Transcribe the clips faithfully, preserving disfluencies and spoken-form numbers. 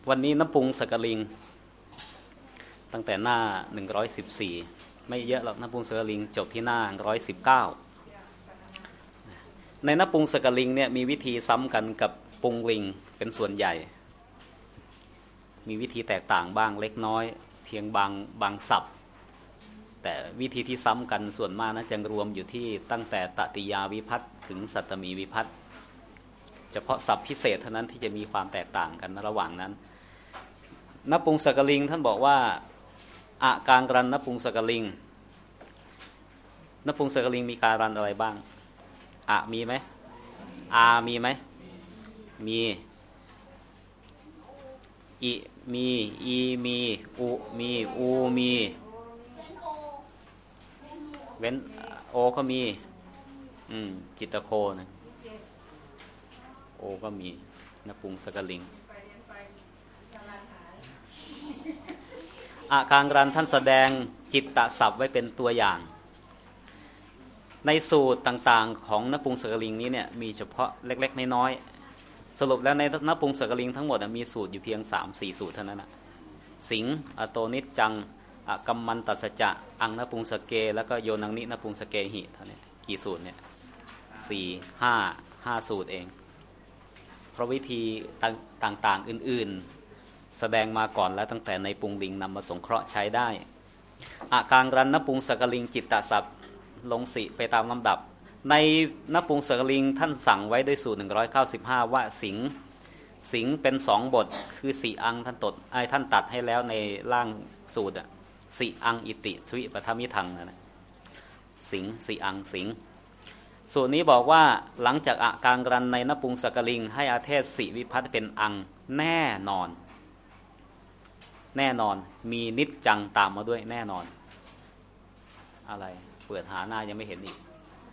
วันนี้น้ำปรุงสกลิงตั้งแต่หน้าหนึ่งร้อยสิบสี่ไม่เยอะหรอกน้ำปรุงสกลิงจบที่หน้าหนึ่งร้อยสิบเก้าในน้ำปรุงสกลิงเนี่ยมีวิธีซ้ำกันกับปรุงลิงเป็นส่วนใหญ่มีวิธีแตกต่างบ้างเล็กน้อยเพียงบางบางศัพท์แต่วิธีที่ซ้ำกันส่วนมากนะจะรวมอยู่ที่ตั้งแต่ตติยาวิภัตติถึงสัตตมีวิภัตติเฉพาะศัพท์พิเศษเท่านั้นที่จะมีความแตกต่างกันระหว่างนั้นนปุงสกลิงท่านบอกว่าอะการรันนปุงสกลิงนปุงสกลิงมีการรันอะไรบ้างอะมีไหมอามีไหมมีอิมีอีมีอุมีอูมีเว้นโอก็มีอืมจิตตโคนะโอก็มีนปุงสกลิงอาการรันท่านแสดงจิตตศัพท์ไว้เป็นตัวอย่างในสูตรต่างๆของนปุงสกลิงนี้เนี่ยมีเฉพาะเล็กๆน้อยๆสรุปแล้วในนปุงสกลิงทั้งหมดมีสูตรอยู่เพียง สามสี่ สูตรเท่านั้นนะสิงอโตนิจจังอกัมมันตัสสจะอังนปุงสเกแล้วก็โยนังนินปุงสเกหิเท่านี้กี่สูตรเนี่ยสี่ ห้า ห้าสูตรเองเพราะวิธีต่างๆอื่นๆแสดงมาก่อนแล้วตั้งแต่ในปุงลิงนำมาสงเคราะห์ใช้ได้อาการรันนปุงสกลิงจิตตศัพท์ลงสิไปตามลำดับในนปุงสกลิงท่านสั่งไว้ด้วยสูตรหนึ่งร้อยเก้าสิบห้าว่าสิงสิงเป็นสองบทคือสีอังท่านตดไอ้ท่านตัดให้แล้วในร่างสูตรอะสีอังอิติทวิปทัมมิทังนะสิงสีอังสิงสูตรนี้บอกว่าหลังจากอาการรันในนปุงสกลิงให้อาเทศสิวิภัตติเป็นอังแน่นอนแน่นอนมีนิจจังตามมาด้วยแน่นอนอะไรเปิดหาหน้ายังไม่เห็นอีก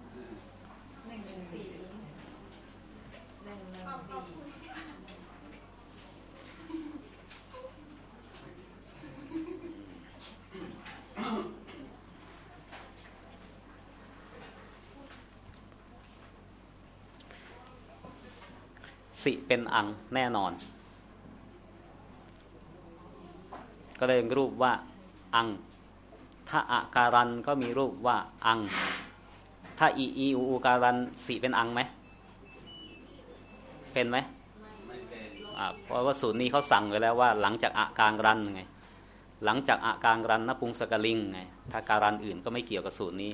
สิเป็นอังแน่นอนก็เลยรูปว่าอังถ้าอาการันก็มีรูปว่าอังถ้าอีอีอูอูการันสิเป็นอังไหมเป็นไหมไม่เป็นเพราะว่าสูตรนี้เขาสั่งไว้แล้วว่าหลังจากอาการรันไงหลังจากอาการรันนปุงสกลิงไงถ้าการันอื่นก็ไม่เกี่ยวกับสูตรนี้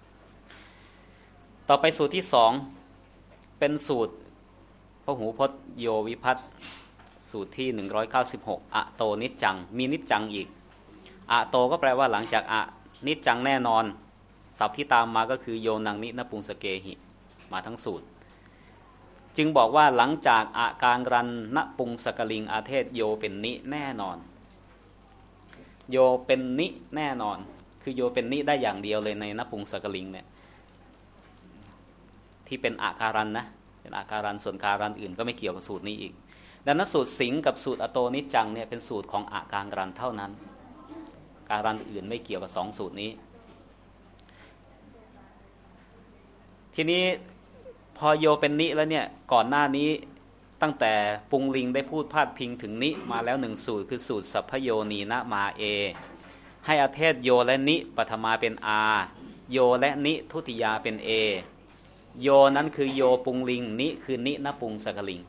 ต่อไปสูตรที่สองเป็นสูตรพหูพจน์โยวิภัตติสูตรที่หนึ่งร้อยเก้าสิบหกอะโตนิจจังมีนิจจังอีกอะโตก็แปลว่าหลังจากอะนิจจังแน่นอนศัพท์ที่ตามมาก็คือโยนังนินปุงสเกหิมาทั้งสูตรจึงบอกว่าหลังจากอาการรันนปุงสกลิงอาเทศโยเป็นนิแน่นอนโยเป็นนิแน่นอนคือโยเป็นนิได้อย่างเดียวเลยในนปุงสกลิงเนี่ยที่เป็นอาการันนะเป็นอาการันส่วนการันอื่นก็ไม่เกี่ยวกับสูตรนี้อีกดังนั้นสูตรสิงกับสูตรอโตนิจจังเนี่ยเป็นสูตรของอาการรันเท่านั้นการันอื่นไม่เกี่ยวกับสองสูตรนี้ทีนี้พอโยเป็นนิแล้วเนี่ยก่อนหน้านี้ตั้งแต่ปุงลิงได้พูดพาดพิงถึงนิมาแล้วหนึ่งสูตรคือสูตรสัพพโยนีนะมาเอให้อาเทศโยและนิปฐมาเป็นอาโยและนิทุติยาเป็นเอโยนั้นคือโยปุงลิงนิคือนินปุงสกลิง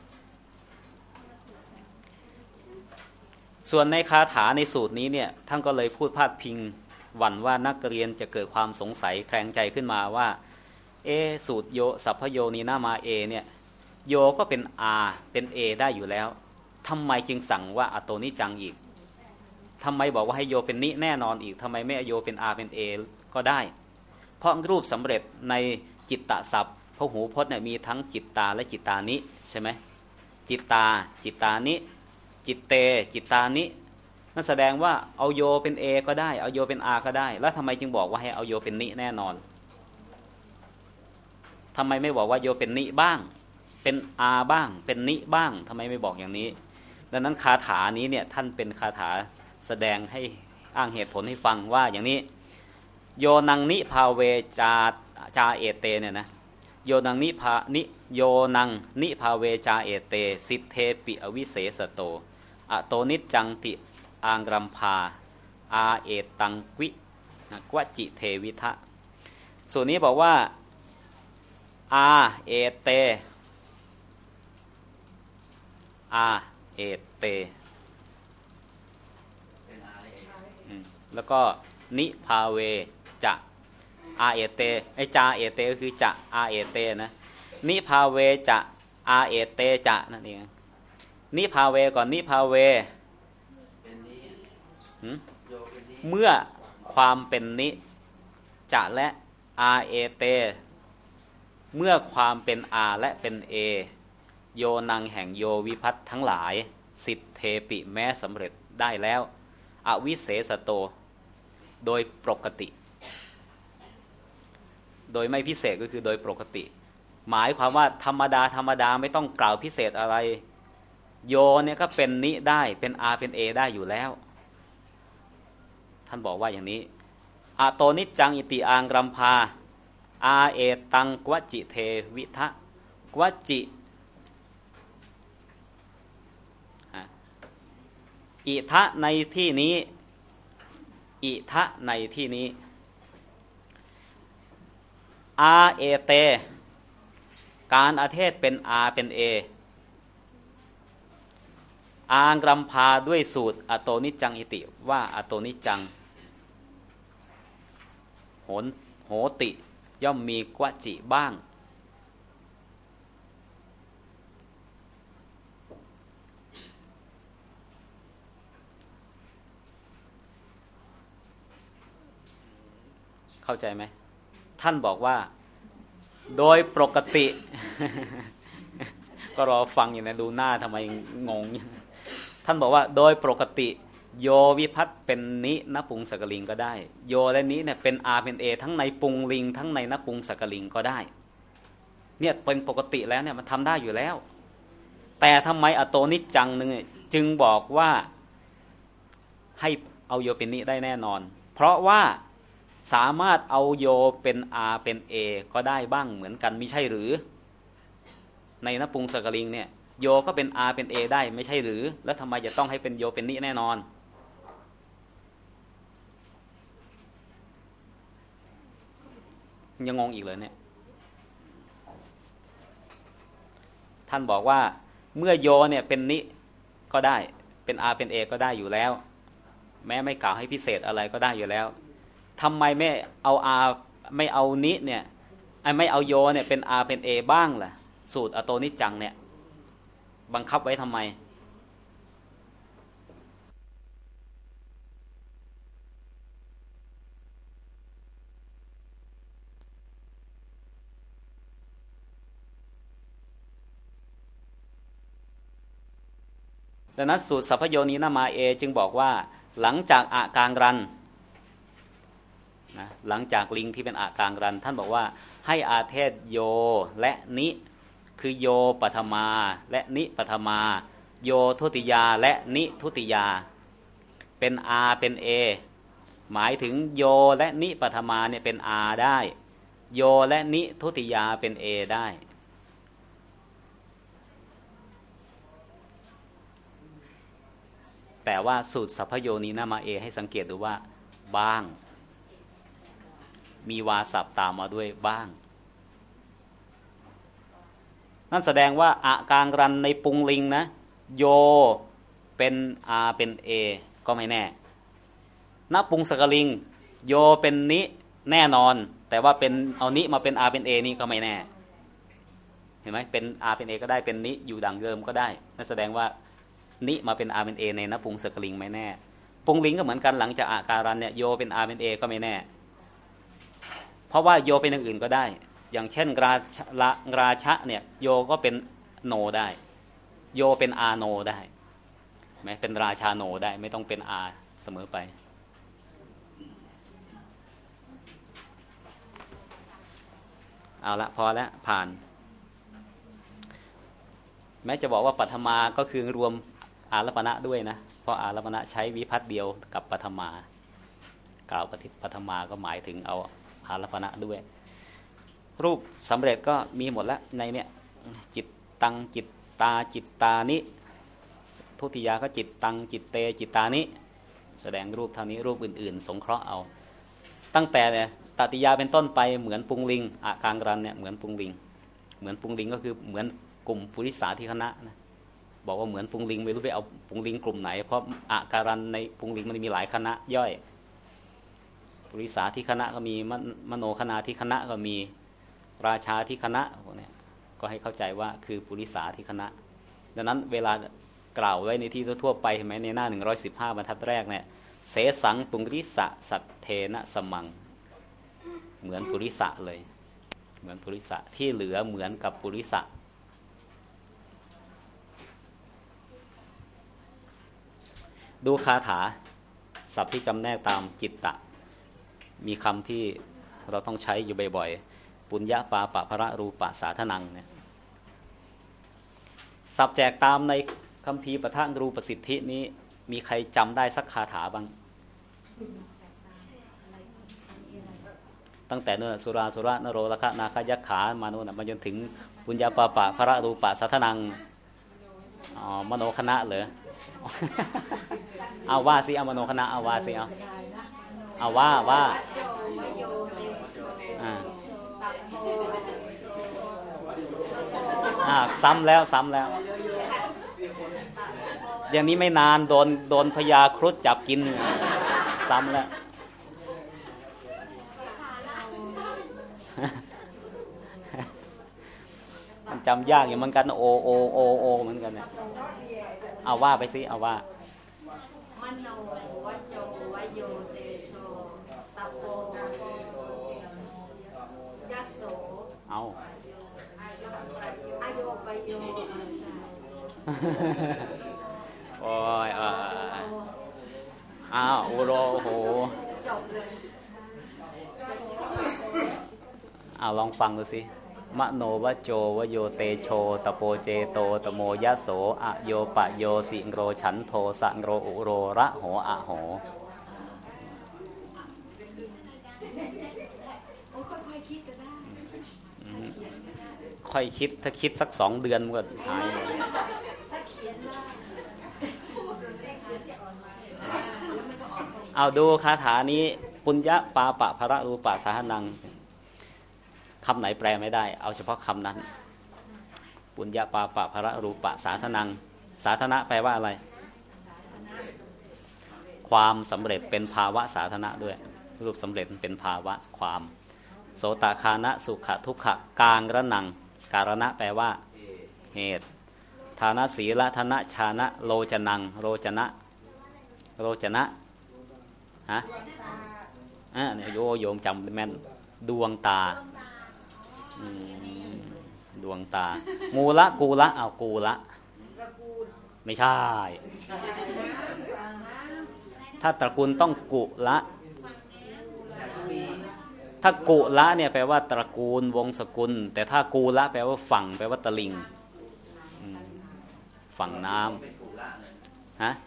ส่วนในคาถาในสูตรนี้เนี่ยท่านก็เลยพูดพาดพิงหวั่นว่านักเรียนจะเกิดความสงสัยแคลงใจขึ้นมาว่าเอสูตรโยสัพพโยนีนามาเอเนี่ยโยก็เป็นอาเป็นเอได้อยู่แล้วทำไมจึงสั่งว่าอโตนิจังอีกทำไมบอกว่าให้โยเป็นนิแน่นอนอีกทำไมไม่โยเป็นอาเป็นเอก็ได้เพราะรูปสำเร็จในจิตตศัพท์พหูพจน์เนี่ยมีทั้งจิตตาและจิตตานิใช่ไหมจิตตาจิตตานิจิตเตจิตตานินั่นแสดงว่าเอาโยเป็นเอก็ได้เอาโยเป็นอาก็ได้แล้วทำไมจึงบอกว่าให้เอาโยเป็นนิแน่นอนทำไมไม่บอกว่าโยเป็นนิบ้างเป็นอาบ้างเป็นนิบ้างทำไมไม่บอกอย่างนี้ดังนั้นคาถานี้เนี่ยท่านเป็นคาถาแสดงให้อ้างเหตุผลให้ฟังว่าอย่างนี้โยนังนิภาเวจาจาเอเตเนี่ยนะโยนังนิภานิโยนังนิภาเวจาเอเตสิทเทปิอวิเสสโตอโตนิจจังติอังรัมพาอาเอตังกวินะกวจิเทวิทะส่วนนี้บอกว่าอาเอเตอาเอเตแล้วก็นิพาเวจะอาเอเตไอจาเอเตก็คือจะอาเอเตนะนิพาเวจะอาเอเตจะนั่นเองนิพาเวก่อนนิพาเวเมื่อความเป็นนิจะและอาเอเตเมื่อความเป็นอาและเป็นเอโยนังแห่งโยวิพัตทั้งหลายสิทธเทปิแม้สำเร็จได้แล้วอวิเศษโตโดยปกติโดยไม่พิเศษก็คือโดยปกติหมายความว่าธรรมดาธรรมดาไม่ต้องกล่าวพิเศษอะไรโยเนี่ยก็เป็นนิได้เป็นอาเป็นเอได้อยู่แล้วท่านบอกว่าอย่างนี้อโตนิจจังอิติอังรัมพาอาเอตังกวจิเทวิทะกวจิอิทะในที่นี้อิทะในที่นี้อาเอเตการอาเทศเป็นอาเป็นเออางรัมพาด้วยสูตรอโตนิจจังอิติว่าอโตนิจจังโหนโหติย่อมมีกวจิบ้างเข้าใจไหมท่านบอกว่าโดยปกติ ก็รอฟังอยู่นะดูหน้าทำไมงง ท่านบอกว่าโดยปกติโยวิพัตเป็นนินปุงสกลิงก็ได้โยและนิเนี่ยเป็นอาเป็นเอทั้งในปุงลิงทั้งในนปุงสกลิงก็ได้เนี่ยเป็นปกติแล้วเนี่ยมันทำได้อยู่แล้วแต่ทำไมอโตนิจจังนึงจึงบอกว่าให้เอาโยเป็นนิได้แน่นอนเพราะว่าสามารถเอาโยเป็นอาเป็นเอก็ได้บ้างเหมือนกันไม่ใช่หรือในนปุงสกลิงเนี่ยโยก็เป็นอาเป็นเอได้ไม่ใช่หรือแล้วทำไมจะต้องให้เป็นโยเป็นนิแน่นอนยังงงอีกเลยเนี่ยท่านบอกว่าเมื่อโยเนี่ยเป็นนิก็ได้เป็นอาเป็นเอก็ได้อยู่แล้วแม้ไม่กล่าวให้พิเศษอะไรก็ได้อยู่แล้วทำไมไม่เอาอาไม่เอานิเนี่ยไม่เอาโยเนี่ยเป็นอาเป็นเอบ้างล่ะสูตรอโตนิจจังเนี่ยบังคับไว้ทำไมดังนั้นสูตรสัพพโยนีนามาเอจึงบอกว่าหลังจากอากางรันนะหลังจากลิงที่เป็นอากางรันท่านบอกว่าให้อาเทศโยและนิคือโยปัทมาและนิปัทมาโยทุติยาและนิทุติยาเป็นอาเป็นเอหมายถึงโยและนิปัทมาเนี่ยเป็นอาได้โยและนิทุติยาเป็นเอได้แต่ว่าสูตรสัพพโยนีนามาเอให้สังเกตดูว่าบ้างมีวาสับตามมาด้วยบ้างนั่นแสดงว่าอากางรันในปุงลิงนะโยเป็นอาเป็นเอก็ไม่แน่ณปุงสกลิงโยเป็นนิแน่นอนแต่ว่าเป็นเอานิมาเป็นอาเป็นเอนี่ก็ไม่แน่เห็นไหมเป็นอาเป็นเอก็ได้เป็นนิอยู่ดังเดิมก็ได้นั่นแสดงว่านิมาเป็นอาเป็นเอในณปุงสกลิงไม่แน่ปุงลิงก็เหมือนกันหลังจากอาการันเนี่ยโยเป็นอาเป็นเอก็ไม่แน่เพราะว่าโยเป็นอย่างอื่นก็ได้อย่างเช่นราชราชะเนี่ยโยก็เป็นโนได้โยเป็นอาโนได้ไหมเป็นราชาโนได้ไม่ต้องเป็นอาเสมอไปเอาละพอแล้วผ่านแม้จะบอกว่าปัทมาก็คือรวมอารัปณะด้วยนะเพราะอารัปณะใช้วิภัตเดียวกับปัทมากล่าวปฏิปัทมาก็หมายถึงเอาอารัปณะด้วยรูปสำเร็จก็มีหมดแล้วในเนี้ยจิตตังจิตตาจิตตานิทุติยาก็จิตตังจิตเตจิตตานิแสดงรูปเท่านี้รูปอื่นๆสงเคราะห์เอาตั้งแต่ตติยาเป็นต้นไปเหมือนปุงลิงอาการรันเนี่ยเหมือนปุงลิงเหมือนปุงลิงก็คือเหมือนกลุ่มปุริสาที่คณะนะบอกว่าเหมือนปุงลิงไม่รู้ไปเอาปุงลิงกลุ่มไหนเพราะอาการันในปุงลิงมันมีหลายคณะย่อยปุริสาที่คณะก็มีมโนคณะที่คณะก็มีราชาที่คณะพวกนี้ก็ให้เข้าใจว่าคือปุริสาที่คณะดังนั้นเวลากล่าวไว้ในที่ทั่วไปเห็นไหมในหน้าหนึ่งร้อยสิบห้าบรรทัดแรกเนี่ยเสสังปุริสะสัตเทนะสมังเหมือนปุริสะเลยเหมือนปุริสะที่เหลือเหมือนกับปุริสะดูคาถาศัพท์ที่จำแนกตามจิตตะมีคำที่เราต้องใช้อยู่บ่อยๆปุญญาปาปะพระรูปะสาธนังเนี่ยศัพท์แจกตามในคัมภีร์ปทังรูปสิทธินี้มีใครจำได้สักคาถาบ้างตั้งแต่เนื้อสุราสุระนโรลคะนาคยักขามาโน่นมาจนถึงปุญญาปาปะพระรูปะสาธนังอ๋อมโนคณะเหรอเอาว่าสิเอามโนคณะเอาว่าสิเอาเอาว่าว่าอ่าอ่าซ้ำแล้วซ้ำแล้วอย่างนี้ไม่นานโดนโดนพญาครุฑจับกินซ้ำแล้วมันจำยากอย่างเหมือนกันโอโอโอโอเหมือนกันเนี่ยเอาว่าไปสิเอาว่ามโนวโจวโยเตโชตโปยัสโสเอาอโยปโยโอ้ยเอออ้าวโอโรโอ้โหเอาลองฟังดูสิมโนวโจวโยเตโชตโปเจโตตโมยะโสอะโยปะโยสิโรฉันโทสะโรอุโรระโหอะโหค่อยคิดก็ได้ค่อยคิดถ้าคิดสักสองเดือนมันก็หายเอาดูคาถานี้ปุญญาปาปะพระรูปะสาหนังคำไหนแปลไม่ได้เอาเฉพาะคำนั้นปุญญาปาปะพระรูปะสาธนังสาธนะแปลว่าอะไรความสำเร็จเป็นภาวะสาธนะด้วยรูปสำเร็จเป็นภาวะความโสตคานะสุขทุกขกางระนังการณะแปลว่าเหตุฐานะศีลธนะชานะโลจนังโลจนะโลจนะฮะอ่ะเนี่ยโยโยมจำแม่นดวงตาดวงตามูละกูละเอากูละไม่ใช่ถ้าตระกูลต้องกุละถ้ากุละเนี่ยแปลว่าตระกูลวงศกุลแต่ถ้ากูละแปลว่าฝั่งแปลว่าตะลิงฝั่งน้ำฮะ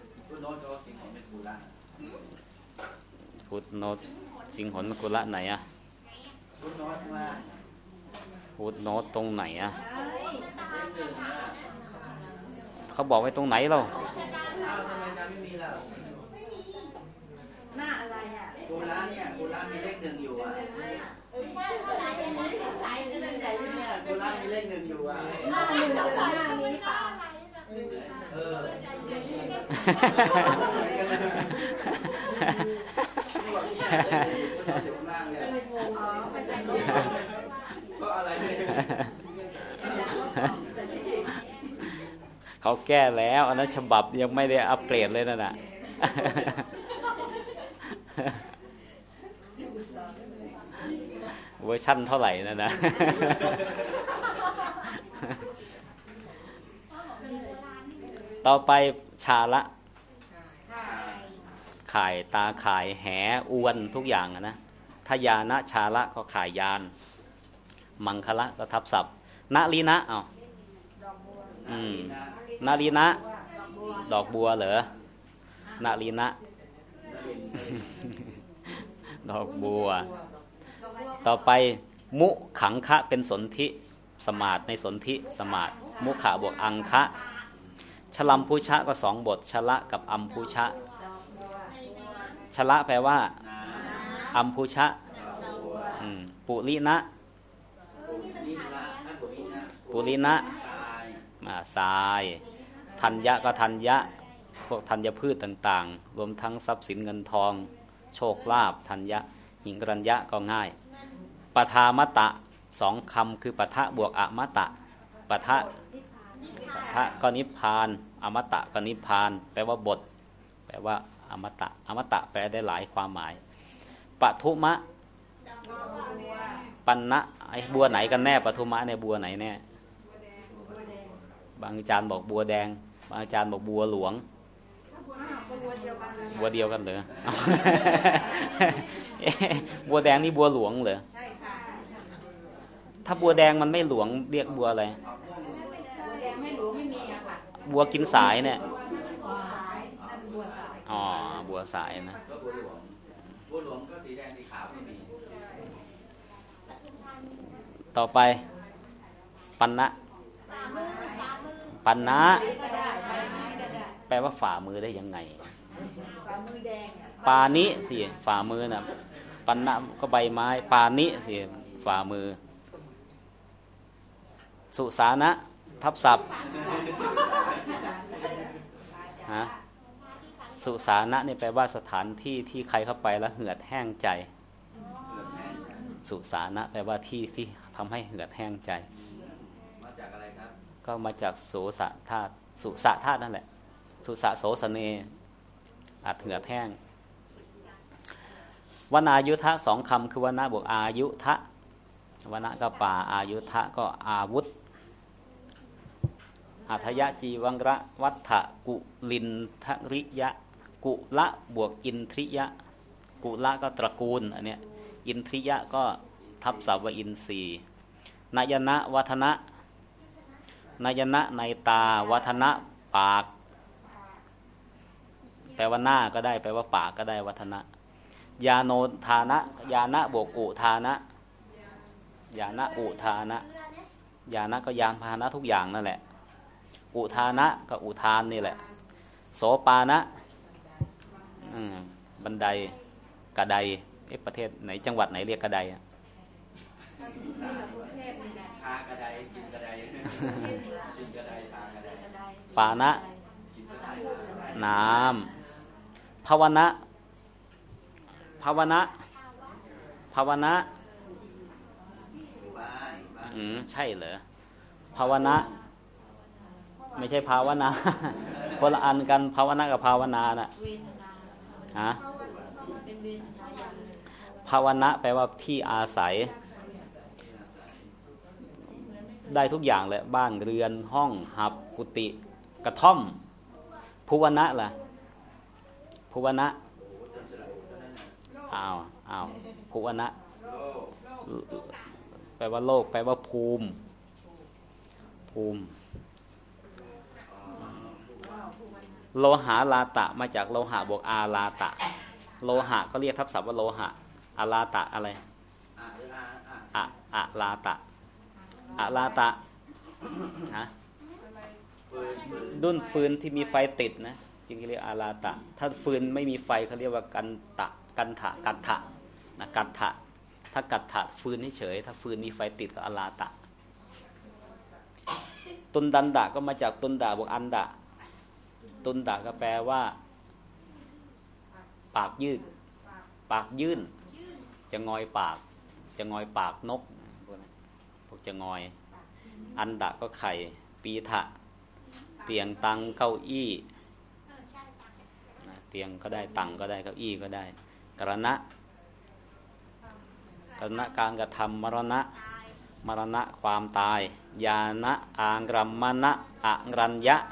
พุทธโนสิงหนกุละไหนอะพุทธโนตรงไหนอะเขาบอกไว้ตรงไหนเราหน้าอะไรอ่ะกูละเนี่ยกูละมีเลขหนึ่งอยู่อ่ะกูละมีเลขหนึ่งอยู่อ่ะหน้าหนึ่งหน้านี้ป่ะเออเขาแก้แล้วอันนั้นฉบับยังไม่ได้อัปเกรดเลยนั่นน่ะเวอร์ชั่นเท่าไหร่นั่นนะต่อไปชาละข่ายตาข่ายแหอวนทุกอย่างนะทยานะชาละก็ข่ายยานมังคละก็ทับศัพท์นาลีนะเอาอืมนาลีนะดอกบัวเหรอนาลีนะดอกบัวต่อไปมุขังคะเป็นสนธิสมาธิในสนธิสมาธิมุขะบวกอังคะชลัมพุชะก็สองบทชละกับอัมพุชะชละแปลว่าอัมพุชะปุรินะปุรินะมาทรายธัญญะก็ธัญญะพวกธัญพืชต่างๆรวมทั้งทรัพย์สินเงินทองโชคลาภธัญญะหิงกรัญญะก็ง่ายปทามตะสองคำคือปทะบวกอมตะปทะปทะก็นิพพานอมตะก็นิพพานแปลว่าบทแปลว่าอมตะอมตะแปลได้หลายความหมายปทุมะปันนะไอ้บัวไหนกันแน่ปทุมะเนี่ยบัวไหนแน่บางอาจารย์บอกบัวแดงบางอาจารย์บอกบัวหลวงบัวเดียวกันเหรอ บัวแดงนี่บัวหลวงเหรอถ้าบัวแดงมันไม่หลวงเรียกบัวอะไรบัวกินสายเนี่ยอ๋อบัวสายนะบัวหลวงก็สีแดงสีขาวไม่มีต่อไปปันนะปันนะแปลว่าฝ่ามือได้ยังไงปานิสิฝ่ามือนะปันนะก็ใบไม้ปานิสิฝ่ามือสุสานะทับศัพท์ฮะสุสานะนี่แปลว่าสถานที่ที่ใครเข้าไปแล้วเหือดแห้งใจสุสานะแปลว่าที่ที่ทำให้เหือดแห้งใจมาจากอะไรครับก็มาจากโสสะธาตุสุสะธาตุนั่นแหละสุสะโสสเนอาจเหือดแห้งวนายุทธะสองคำคือวนาบวกอายุทะวนะก็ป่าอายุทะก็อาวุธอัธยะจีวังระวัฏฐกุลินทริยะกุละบวกอินทริยะกุละก็ตระกูลอันเนี้ยอินทริยะก็ทับศัพท์ว่าอินทรีย์นายนะวัฒนะนายนะในตาวัฒนะปากแปลว่าหน้าก็ได้แปลว่าปากก็ได้วัฒนะยาโนทานะยานะบวกอุทานะยานะอุทานะยานะก็ยานพาหนะทุกอย่างนั่นแหละอุทานะก็อุทานนี่แหละโสปานะบันไดกระไดประเทศไหนจังหวัดไหนเรียกกระไดทากระไดกินกระไดกินกระไดทากระไดปานะน้ำภาวนะภาวนะภาวนะอืมใช่เหรอภาวนะไม่ใช่ภาวนาคนละอันกันภาวนากับภาวนาน่ะฮะภาวนะแปลว่าที่อาศัยได้ทุกอย่างเลยบ้านเรือนห้องหับกุฏิกระท่อมภูวนะล่ะภูวนะอ้าวอ้าวภูวนะแปลว่าโลกแปลว่าภูมิภูมิโลหะลาตะมาจากโลหะบวกอาลาตะโลหะก็เรียกทับศัพท์ว่าโลหะอาลาตะอะไรอะอะลาตะอะลาตะฮะดุ้นฟืนที่มีไฟติดนะจึงเรียกอาลาตะถ้าฟืนไม่มีไฟเขาเรียกว่ากันตะกันถะกัตถะนะกัตถะถ้ากัตถะฟืนเฉยถ้าฟืนมีไฟติดก็อาลาตะตุนดันดะก็มาจากตุนดะบวกอันดะตุนดะก็แปลว่าปากยืดปากยื่นจะงอยปากจะงอยปากนกพวกนั้นพวกจะงอยอันดะก็ไข่ปีถะเตียงตังเก้าอี้เตียงก็ได้ตังก็ได้เก้าอี้ก็ได้กรณะกรณะการกระทำมรณะมรณะความตายญาณะอางรัมมณะอะรัญญะ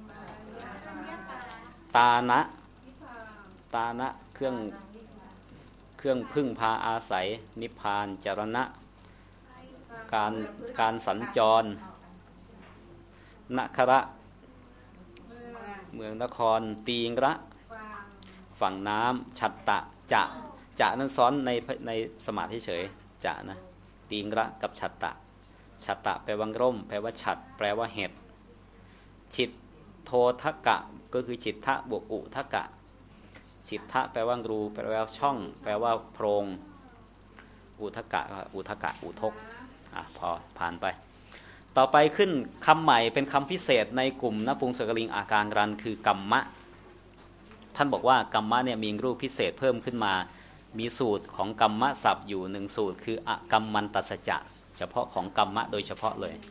ตานะตานะเครื่องเครื่องพึ่งพาอาศัยนิพพานจรณะการการสัญจรนคระเมืองนครตีงระฝั่งน้ำฉัตตะจะจะนั้นซ้อนในในสมาธิเฉยจะนะตีงระกับฉัตตะฉัตตะแปลว่าร่มแปลว่าฉัตรแปลว่าเห็ดฉิดโทโททกะก็คือจิตทะบวกอุทกะจิตทะแปลว่ารูแปลว่าช่องแปลว่าโพรงอุทกะอุทกะอุทกอ่ะพอผ่านไปต่อไปขึ้นคำใหม่เป็นคำพิเศษในกลุ่มนปุงสกลิงอาการรันคือกัมมะท่านบอกว่ากัมมะเนี่ยมีรูปพิเศษเพิ่มขึ้นมามีสูตรของกัมมะศัพท์อยู่หนึ่งสูตรคืออกัมมันตัสสจะเฉพาะของกัมมะโดยเฉพาะเลย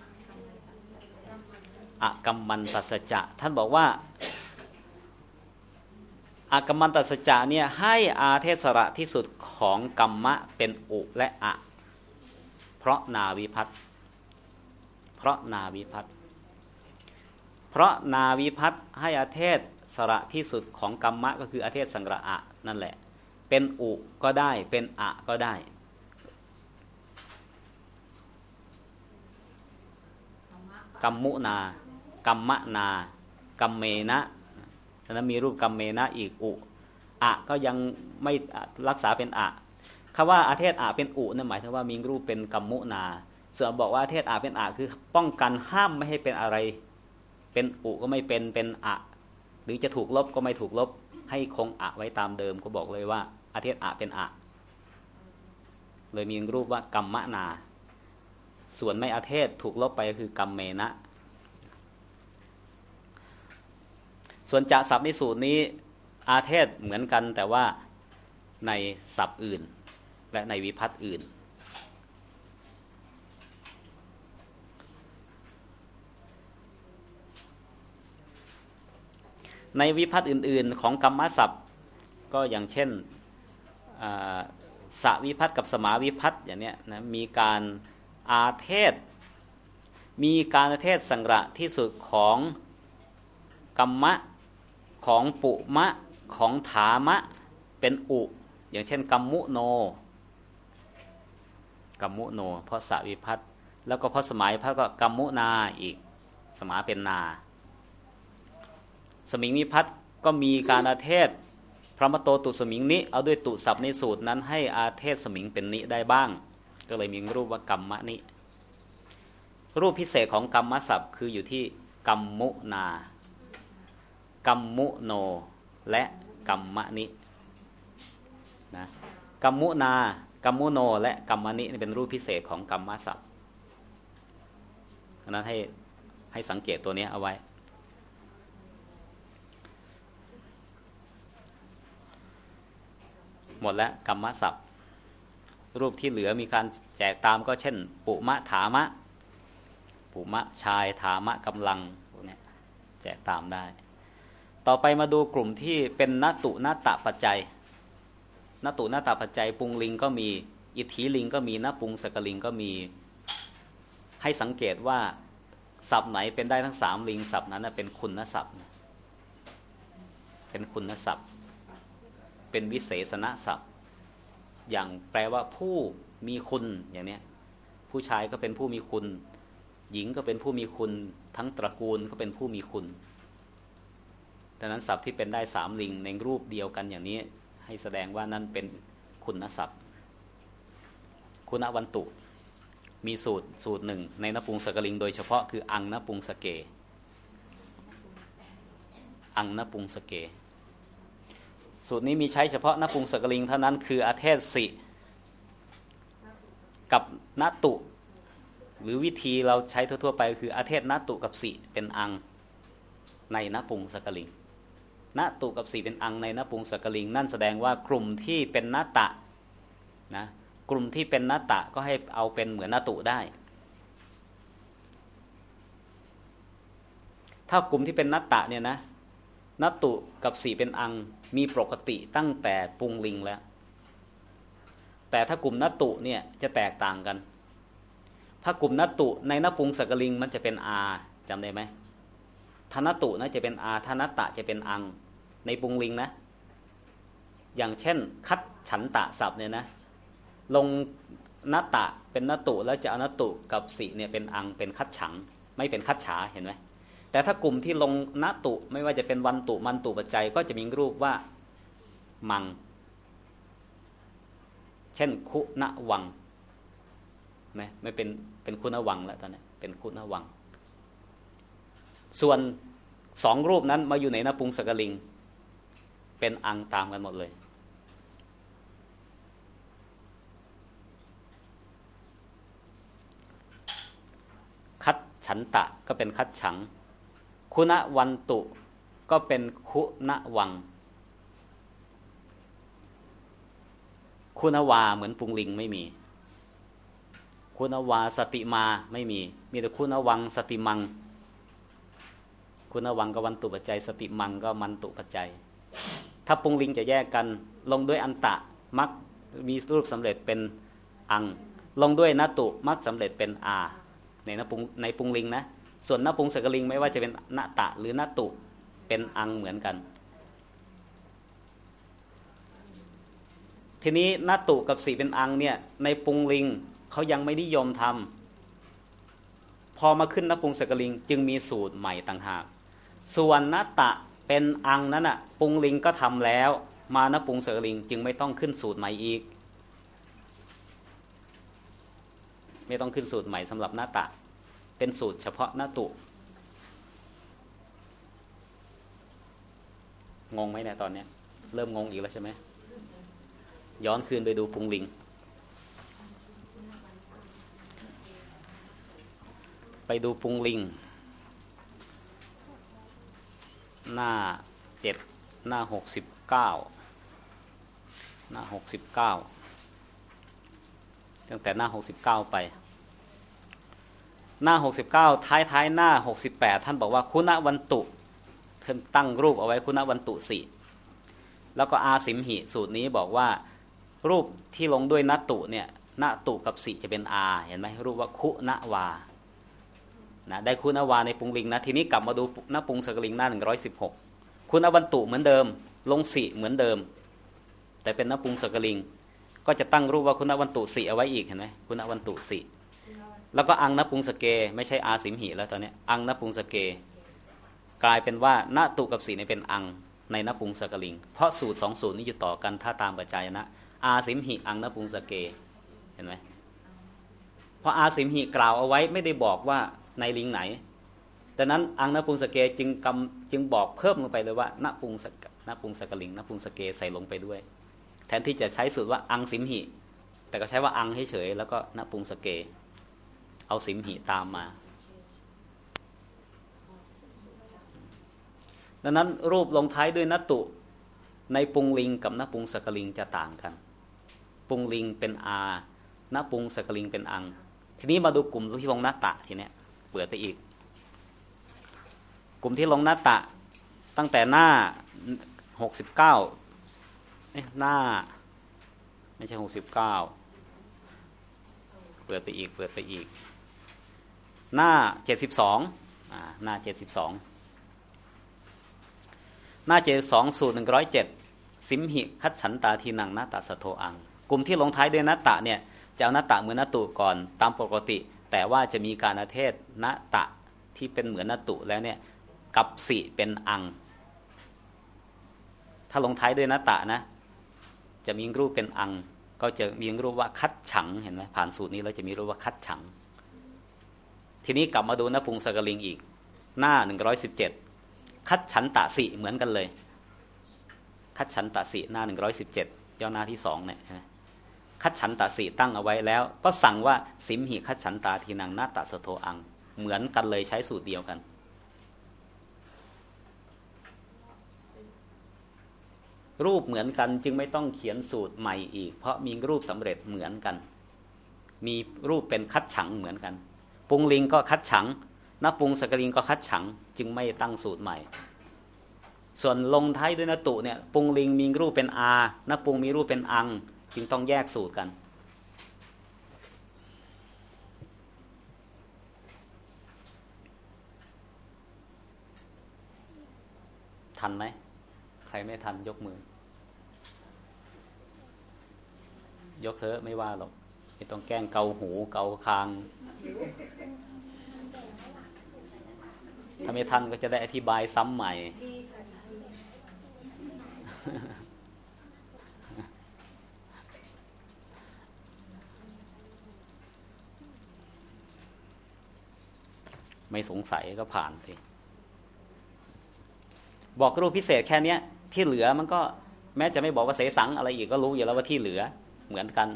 อกัมมันตัสสจะท่านบอกว่าอกัมมันตัสสจะเนี่ยให้อาเทศระที่สุดของกัมมะเป็นอุและอะเพราะนาวิภัตเพราะนาวิภัตเพราะนาวิภัตให้อาเทศสระที่สุดของกัมมะก็คืออาเทศสังระอะนั่นแหละเป็นอุก็ได้เป็นอะก็ได้กัมมุนากัมมะนากัมเมนะฉะนั้นมีรูปกัมเมนะอีกอุอะก็ยังไม่รักษาเป็นอะคำว่าอาเทศอะเป็นอุนั่นหมายถึงว่ามีรูปเป็นกัมมุนาส่วนบอกว่าอาเทศอะเป็นอะคือป้องกันห้ามไม่ให้เป็นอะไรเป็นอุก็ไม่เป็นเป็นอะหรือจะถูกลบก็ไม่ถูกลบให้คงอะไว้ตามเดิมก็บอกเลยว่าอาเทศอะเป็นอะเลยมีรูปว่ากัมมะนาส่วนไม่อาเทศถูกลบไปก็คือกัมเมนะส่วนจะศัพท์ในสูตรนี้อาเทศเหมือนกันแต่ว่าในศัพท์อื่นและในวิภัตอื่นในวิภัตอื่นๆของกัมมศัพท์ก็อย่างเช่นสวิภัตกับสมาวิภัตอย่างนี้นะมีการอาเทศมีการอาเทศสังระที่สุดของกัมมะของปุมะของถามะเป็นอุอย่างเช่นกัมมุโนกัมมุโนเพราะสวิภัตแล้วก็เพราะสมาวิภัตก็กัมมุนาอีกสมาเป็นนาสมิงวิภัตก็มีการอาเทศพระมโตตุสมิงนิเอาด้วยตุศัพท์ในสูตรนั้นให้อาเทศสมิงเป็นนิได้บ้างก็เลยมีรูปว่ากัมมะนิรูปพิเศษของกัมมศัพท์คืออยู่ที่กัมมุนากัมมุโนและกัมมะนินะกัมมุนากัมมุโนและกัมมะนิเป็นรูปพิเศษของกัมมศัพท์ฉะนั้นให้ให้สังเกตตัวนี้เอาไว้หมดแล้วกัมมศัพท์รูปที่เหลือมีการแจกตามก็เช่นปุมะถามะปุมะชายถามะกำลังพวกนี้แจกตามได้ต่อไปมาดูกลุ่มที่เป็นนตุนาตะปัจจัยนตุนาตะปัจจัยปุงลิงก็มีอิทธิลิงก็มีนปุงสกลิงก็มีให้สังเกตว่าศัพท์ไหนเป็นได้ทั้งสามลิงศัพท์นั้นเป็นคุณศัพท์เป็นคุณศัพท์เป็นวิเศษณศัพท์อย่างแปลว่าผู้มีคุณอย่างนี้ผู้ชายก็เป็นผู้มีคุณหญิงก็เป็นผู้มีคุณทั้งตระกูลก็เป็นผู้มีคุณดังนั้นศัพท์ที่เป็นได้สามลิงในรูปเดียวกันอย่างนี้ให้แสดงว่านั่นเป็นคุณศัพท์คุณวันตุมีสูตรสูตรหนึ่งในนปุงสกลิงโดยเฉพาะคืออังนปุงสเกอังนปุงสเกสูตรนี้มีใช้เฉพาะนปุงสกลิงเท่านั้นคืออาเทศสิกับนตุหรือวิธีเราใช้ทั่วๆไปคืออาเทศนตุกับสิเป็นอังในนปุงสกลิงนตุกับสิเป็นอังในนปุงสกลิงนั่นแสดงว่ากลุ่มที่เป็นนตะนะกลุ่มที่เป็นนตะก็ให้เอาเป็นเหมือนนตุได้ถ้ากลุ่มที่เป็นนตะเนี่ยนะนตุกับสีเป็นอังมีปกติตั้งแต่ปุงลิงแล้วแต่ถ้ากลุ่มนตุเนี่ยจะแตกต่างกันถ้ากลุ่มนตุในนปุงสกลิงมันจะเป็นอาจำได้ไหมธนตุนะจะเป็นอาธนตะจะเป็นอังในปุงลิงนะอย่างเช่นคัดฉันตะศัพท์เนี่ยนะลงนตะเป็นนตุแล้วจะเอานตุกับสีเนี่ยเป็นอังเป็นคัดฉังไม่เป็นคัดฉาเห็นไหมแต่ถ้ากลุ่มที่ลงนตุไม่ว่าจะเป็นวันตุมันตุปัจจัยก็จะมีรูปว่ามังเช่นคุณวังไหมไม่เป็นเป็นคุณวังแล้วตอนนี้เป็นคุณวังส่วนสองรูปนั้นมาอยู่ในนปุงสกลิงเป็นอังตามกันหมดเลยคัดฉันตะก็เป็นคัดฉังคุณวันตุก็เป็นคุณวังคุณวาเหมือนปุงลิงไม่มีคุณวาสติมาไม่มีมีแต่คุณวังสติมังคุณวังก็วันตุปัจจัยสติมังก็มันตุปัจจัยถ้าปุงลิงจะแยกกันลงด้วยอันตะมักมีรูปสำเร็จเป็นอังลงด้วยนตุมักสำเร็จเป็นอาในนปุงในปุงลิงนะส่วนนปุงสกลิงไม่ว่าจะเป็นนตะหรือนตุเป็นอังเหมือนกันทีนี้นตุกับสีเป็นอังเนี่ยในปุงลิงเขายังไม่นิยมทำพอมาขึ้นนปุงสกลิงจึงมีสูตรใหม่ต่างหากส่วนนตะเป็นอังนั้นน่ะปุงลิงก็ทำแล้วมานปุงสกลิงจึงไม่ต้องขึ้นสูตรใหม่อีกไม่ต้องขึ้นสูตรใหม่สำหรับนตะเป็นสูตรเฉพาะนตุงงไหมเนี่ยตอนนี้เริ่มงงอีกแล้วใช่ไหมย้อนคืนไปดูปุงลิงไปดูปุงลิงหน้าเจ็ดหน้าหกสิบเก้าหน้าหกสิบเก้าตั้งแต่หน้าหกสิบเก้าไปหน้าหกสิบเก้าท้ายท้ายหน้าหกสิบแปดท่านบอกว่าคุณวันตุท่านตั้งรูปเอาไว้คุณวันตุสี่แล้วก็อาสิมหิสูตรนี้บอกว่ารูปที่ลงด้วยนตุเนี่ยนตุกับสิจะเป็นอาเห็นไหมรูปว่าคุณวานะได้คุณวาในปุงลิงนะทีนี้กลับมาดูนปุงสกลิงหน้าหนึ่งร้อยสิบหกคุณวันตุเหมือนเดิมลงสิเหมือนเดิมแต่เป็นนปุงสกลิงก็จะตั้งรูปว่าคุณวันตุสิเอาไว้อีกเห็นไหมคุณวันตุสิแล้วก็อังนปุงสเกไม่ใช่อาสิมหิแล้วตอนนี้อังนปุงสเกกลายเป็นว่านตุกับสีนี่เป็นอังในนปุงสกลิงเพราะสูตรสองสูตรนี้อยู่ต่อกันถ้าตามปัจจัยนะอาสิมหิอังนปุงสเกเห็นไหมเพราะอาสิมหิกล่าวเอาไว้ไม่ได้บอกว่าในลิงไหนดังนั้นอังนปุงสเกจึงกำจึงบอกเพิ่มลงไปเลยว่านปุงสกนปุงสกลิงนปุงสเกใส่ลงไปด้วยแทนที่จะใช้สูตรว่าอังสิมหิแต่ก็ใช้ว่าอังเฉยๆแล้วก็นปุงสเกเอาสิมหิตามมาดังนั้นรูปลงท้ายด้วยนตุในปุงลิงกับนปุงสกลิงจะต่างกันปุงลิงเป็นอานปุงสกลิงเป็นอังทีนี้มาดูกลุ่มที่ลงนตะทีเนี้ยเปิดไปอีกกลุ่มที่ลงนตะตั้งแต่หน้าหกสิบเก้าเอ๊ะหน้าไม่ใช่หกสิบเก้าเปิดไปอีกเปิดไปอีกหน้าเจ็ดสิบสองอ่าหน้าเจ็ดสิบสองหน้าเจ็ดสิบสองสูตรหนึ่งร้อยเจ็ดสิมหิคัจฉันตาทีนังนาตสโทอังกลุ่มที่ลงท้ายด้วยนตะเนี่ยจะเอานตะเหมือนนตุก่อนตามปกติแต่ว่าจะมีการอาเทศนตะที่เป็นเหมือนนตุแล้วเนี่ยกับสิเป็นอังถ้าลงท้ายด้วยนตะนะจะมีรูปเป็นอังก็จะมีรูปว่าคัดฉังเห็นไหมผ่านสูตรนี้เราจะมีรูปว่าคัดฉังทีนี้กลับมาดูนปุงสกลิงอีกหน้าหนึ่งร้อยสิบเจ็ดคัดฉันตะสิเหมือนกันเลยคัดฉันตะสิหน้าหนึ่งร้อยสิบเจ็ดย่อหน้าที่สองเนี่ยคัดฉันตะสิตั้งเอาไว้แล้วก็สั่งว่าสิมหิคัดฉันตาทีนังนาตสโทอังเหมือนกันเลยใช้สูตรเดียวกันรูปเหมือนกันจึงไม่ต้องเขียนสูตรใหม่อีกเพราะมีรูปสำเร็จเหมือนกันมีรูปเป็นคัดฉังเหมือนกันปุงลิงก็คัดฉังนปุงสกลิงก็คัดฉังจึงไม่ตั้งสูตรใหม่ส่วนลงท้ายด้วยนตุเนี่ยปุงลิงมีรูปเป็นอานปุงมีรูปเป็นอังจึงต้องแยกสูตรกันทันไหมใครไม่ทันยกมือยกเถอะไม่ว่าหรอกไม่ต้องแกล้งเกาหูเกาคางถ้าไม่ทันก็จะได้อธิบายซ้ำใหม่ไม่สงสัยก็ผ่านสิบอกรูปพิเศษแค่เนี้ยที่เหลือมันก็แม้จะไม่บอกว่าเสสังอะไรอีกก็รู้อยู่แล้วว่าที่เหลือเหมือนกัน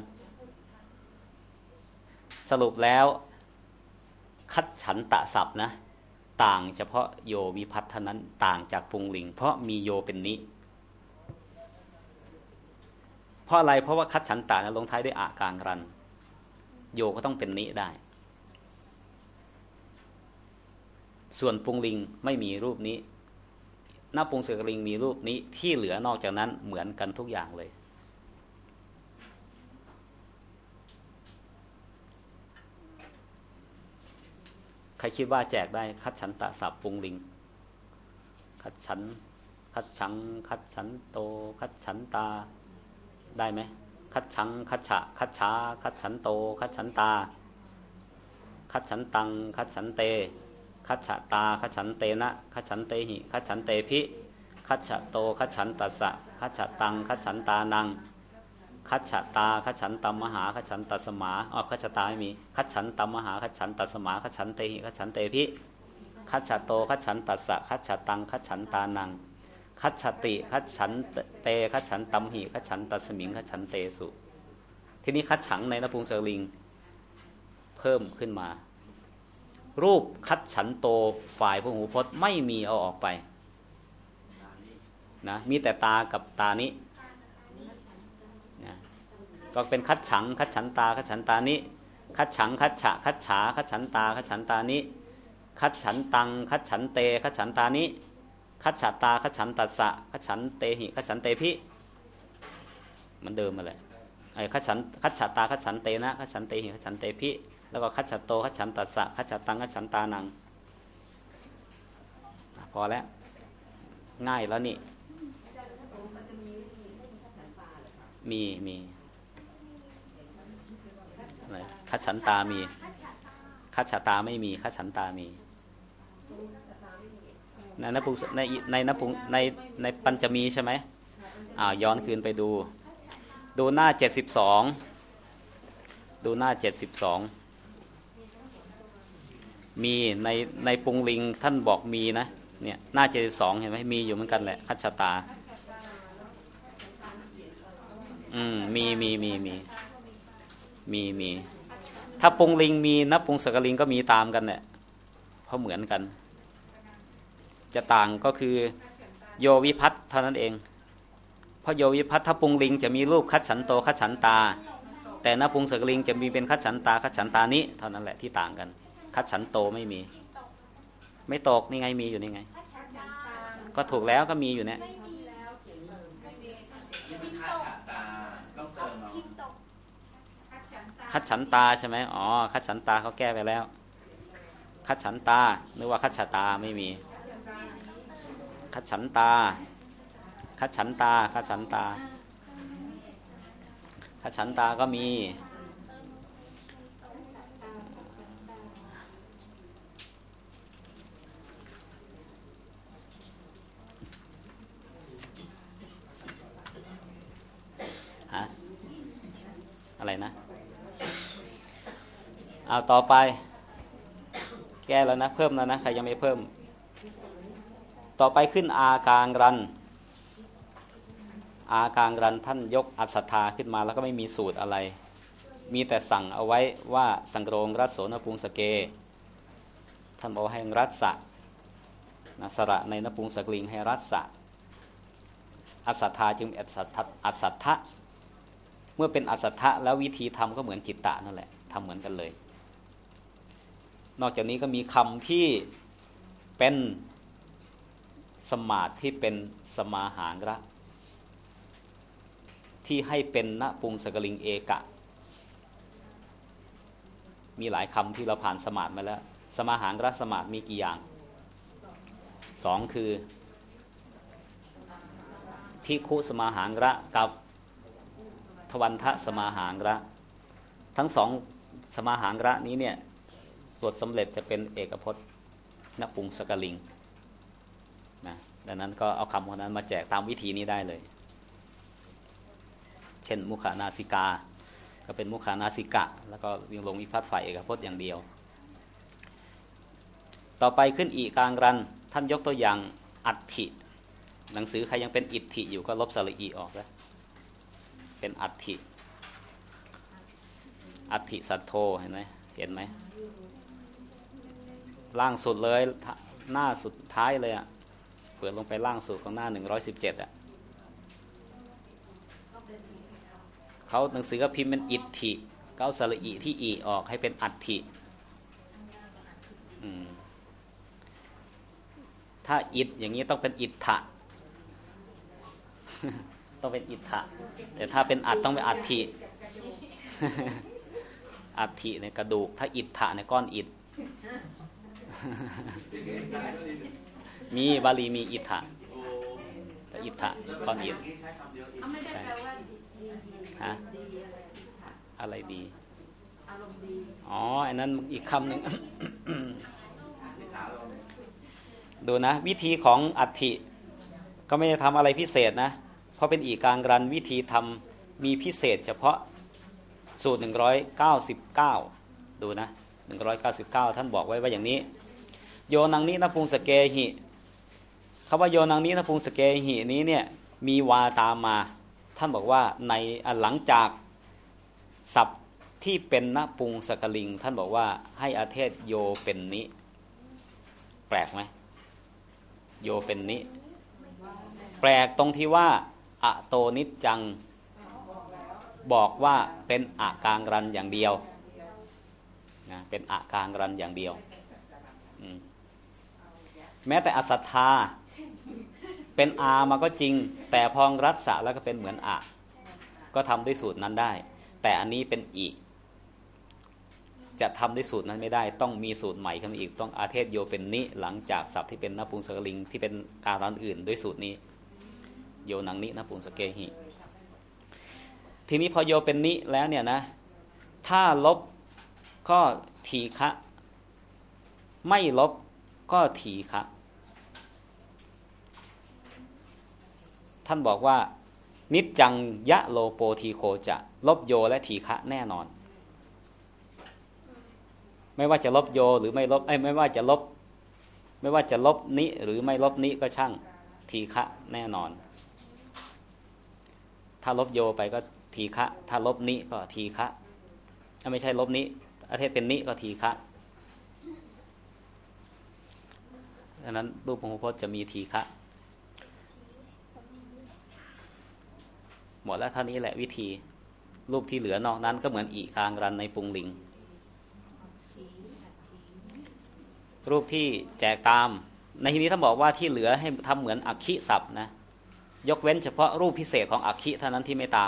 สรุปแล้วคัจฉันตะศัพท์นะต่างเฉพาะโยวิภัตเท่านั้นต่างจากปุงลิงเพราะมีโยเป็นนิเพราะอะไรเพราะว่าคัจฉันตะนะลงท้ายด้วยอะกลางรันโยก็ต้องเป็นนิได้ส่วนปุงลิงไม่มีรูปนี้หน้าปุงเสกลิงมีรูปนี้ที่เหลือนอกจากนั้นเหมือนกันทุกอย่างเลยใครคิดว่าแจกได้คัจฉันตะศัพท์ปุงลิงคัจฉันคัจฉังคัจฉันโตคัจฉันตาได้ไหมคัจฉังคัจฉะคัจฉาคัจฉันโตคัจฉันตาคัจฉันตังคัจฉันเตคัจฉะตาคัจฉันเตนะคัจฉันเตหิคัจฉันเตพิคัจฉะโตคัจฉันตัสสะคัจฉะตังคัจฉันตานังคัจฉะตาคัจฉันตัมมหาคัจฉันตัสมาอ๋อคัจฉะตาไม่มีคัจฉันตัมมหาคัจฉันตัสมาคัจฉันเตหิคัจฉันเตพิคัจฉะโตคัจฉันตัสสะคัจฉะตังคัจฉันตานังคัจฉติคัจฉันเตคัจฉันตัมหิคัจฉันตัสมิงคัจฉันเตสุทีนี้คัจฉังในนพุงเสกลิงเพิ่มขึ้นมารูปคัจฉันโตฝ่ายพหูพจน์ไม่มีเอาออกไปนะมีแต่ตากับตานี้นะก็เป็นคัจฉังคัจฉันตาคัจฉันตานี้คัจฉังคัจฉะคัจฉาคัจฉันตาคัจฉันตานี้คัจฉันตังคัจฉันเตคัจฉันตานี้คัจฉตาคัจฉันตัสสะคัจฉันเตหิคัจฉันเตพิเหมือนเดิมมาเลยไอ้คัจฉันคัจฉตาคัจฉันเตนะคัจฉันเตหิคัจฉันเตพิแล้วก็คัจฉโตคัจฉันตัสสะคัจฉตังคัจฉันตานังพอแล้วง่ายแล้วนี่มีมีอะไรคัจฉันตามีคัจฉตาไม่มีคัจฉันตามีในนปุงในในนปุงในในปัญจมีใช่ไหมอ่าย้อนคืนไปดูดูหน้าเจ็ดสิบสองดูหน้าเจ็ดสิบสองมีในในปุงลิงท่านบอกมีนะเนี่ยหน้าเจ็ดสิบสองเห็นไหมมีอยู่เหมือนกันแหละคัจฉตาอืมมีมีมีมีมีมีถ้าปุงลิงมีนะปุงสกลิงก็มีตามกันเนี่ยเพราะเหมือนกันจะต่างก็คือโยวิภัตเท่านั้นเองเพราะโยวิภัตถ้าปุงลิงจะมีรูปคัจฉันโตคัจฉันตาแต่นะปุงสกลิงจะมีเป็นคัจฉันตาคัจฉันตานี้เท่านั้นแหละที่ต่างกันคัจฉันโตไม่มีไม่ตกนี่ไงมีอยู่นี่ไงก็ถูกแล้วก็มีอยู่เนี่ยคัจฉันตาใช่ไหมอ๋อคัจฉันตาเขาแก้ไปแล้วคัจฉันตานึกว่าคัจฉตาไม่มีคัจฉันตาคัจฉันตาคัจฉันตาคัจฉันตาก็มีฮะอะไรนะเอาต่อไปแก้แล้วนะเพิ่มแล้วนะใครยังไม่เพิ่มต่อไปขึ้นอากางรันอากางรันท่านยกอัศธาขึ้นมาแล้วก็ไม่มีสูตรอะไรมีแต่สั่งเอาไว้ว่าสังโรงรัตโสนปุงสเกท่านบอกให้รัตสะนะสระในนปุงสกลิงให้รัตสะอัศธาจึงอัศทะอัศทะเมื่อเป็นอัศทะแล้ววิธีทำก็เหมือนจิตตะนั่นแหละทำเหมือนกันเลยนอกจากนี้ก็มีคำที่เป็นสมาธิที่เป็นสมาหางระที่ให้เป็นณปุงสกลิงเอกะมีหลายคำที่เราผ่านสมาธิมาแล้วสมาหางระสมาธิมีกี่อย่างสองคือทิคุสมาหางระกับทวันทะสมาหางระทั้งสองสมาหางระนี้เนี่ยบทสำเร็จจะเป็นเอกพจน์ณปุงสกลิงนะดังนั้นก็เอาคำคนนั้นมาแจกตามวิธีนี้ได้เลยเช่นมุขานาสิกาก็เป็นมุขานาสิกะแล้วก็วิงลงวิภัตฝ่ายเอกพจน์อย่างเดียวต่อไปขึ้นอีกลางรันท่านยกตัวอย่างอัตถิหนังสือใครยังเป็นอิทธิอยู่ก็ลบสระอีออกแล้วเป็นอัตถิอัตถิสัทโธเห็นไหมเห็นไหมล่างสุดเลยหน้าสุดท้ายเลยอ่ะเปิดลงไปล่างสุดของหน้าหนึ่งร้อยสิบเจ็ดอ่ะเขาหนังสือก็พิมพ์เป็นอิทธิเก้าสระอีที่อีออกให้เป็นอัตถิถ้าอิทอย่างนี้ต้องเป็นอิทธะต้องเป็นอิทธะแต่ถ้าเป็นอัตต้องเป็นอัตถิอัตถิในกระดูกถ้าอิทธะในก้อนอิฐมีบาลีมีอิทธะแต่อิทธะก้อนอิฐใช่ฮะอะไรดีอ๋ออันนั้นอีกคำหนึ่ง ดูนะวิธีของอัตถิก็ไม่ได้ทำอะไรพิเศษนะเพราะเป็นอีกกลางรันวิธีทำมีพิเศษเฉพาะสูตรหนึ่งร้อยเก้าสิบเก้าดูนะหนึ่งร้อยเก้าสิบเก้าท่านบอกไว้ว่าอย่างนี้โยนังนินพุงสเกหิคำว่าโยนังนินพุงสเกหินี้เนี่ยมีวาตามมาท่านบอกว่าในหลังจากศัพท์ที่เป็นนปุงสกลิงท่านบอกว่าให้อาเทศโยเป็นนิแปลกไหมโยเป็นนิแปลกตรงที่ว่าอะโตนิจจังบอกว่าเป็นอะกลางรันอย่างเดียวนะเป็นอะกลางรันอย่างเดียวแม้แต่อสัทธาเป็นอามาก็จริงแต่พองรัสสะแล้วก็เป็นเหมือนอะก็ทำด้วยสูตรนั้นได้แต่อันนี้เป็นอิจะทำด้วยสูตรนั้นไม่ได้ต้องมีสูตรใหม่ขึ้นมาอีกต้องอาเทศโยเป็นนิหลังจากศัพท์ที่เป็นนปุงสกลิงที่เป็นการรันอื่นด้วยสูตรนี้โยนังนินปุงสเกหิทีนี้พอโยเป็นนิแล้วเนี่ยนะถ้าลบก็ทีฆะไม่ลบก็ทีฆะท่านบอกว่านิจจังยะโลโปทีโคจะลบโยและทีฆะแน่นอนไม่ว่าจะลบโยหรือไม่ลบไอ้ไม่ว่าจะลบไม่ว่าจะลบนิหรือไม่ลบนิก็ช่างทีฆะแน่นอนถ้าลบโยไปก็ทีฆะถ้าลบนิก็ทีฆะถ้าไม่ใช่ลบนิอาเทศเป็นนิก็ทีฆะดังนั้นรูปพหุพจน์จะมีทีฆะหมดแล้วเท่านี้แหละวิธีรูปที่เหลือนอกนั้นก็เหมือนอีกลางรันในปุงลิงรูปที่แจกตามในที่นี้ท่านบอกว่าที่เหลือให้ทำเหมือนอักขิศัพท์นะยกเว้นเฉพาะรูปพิเศษของอักขิเท่านั้นที่ไม่ตาม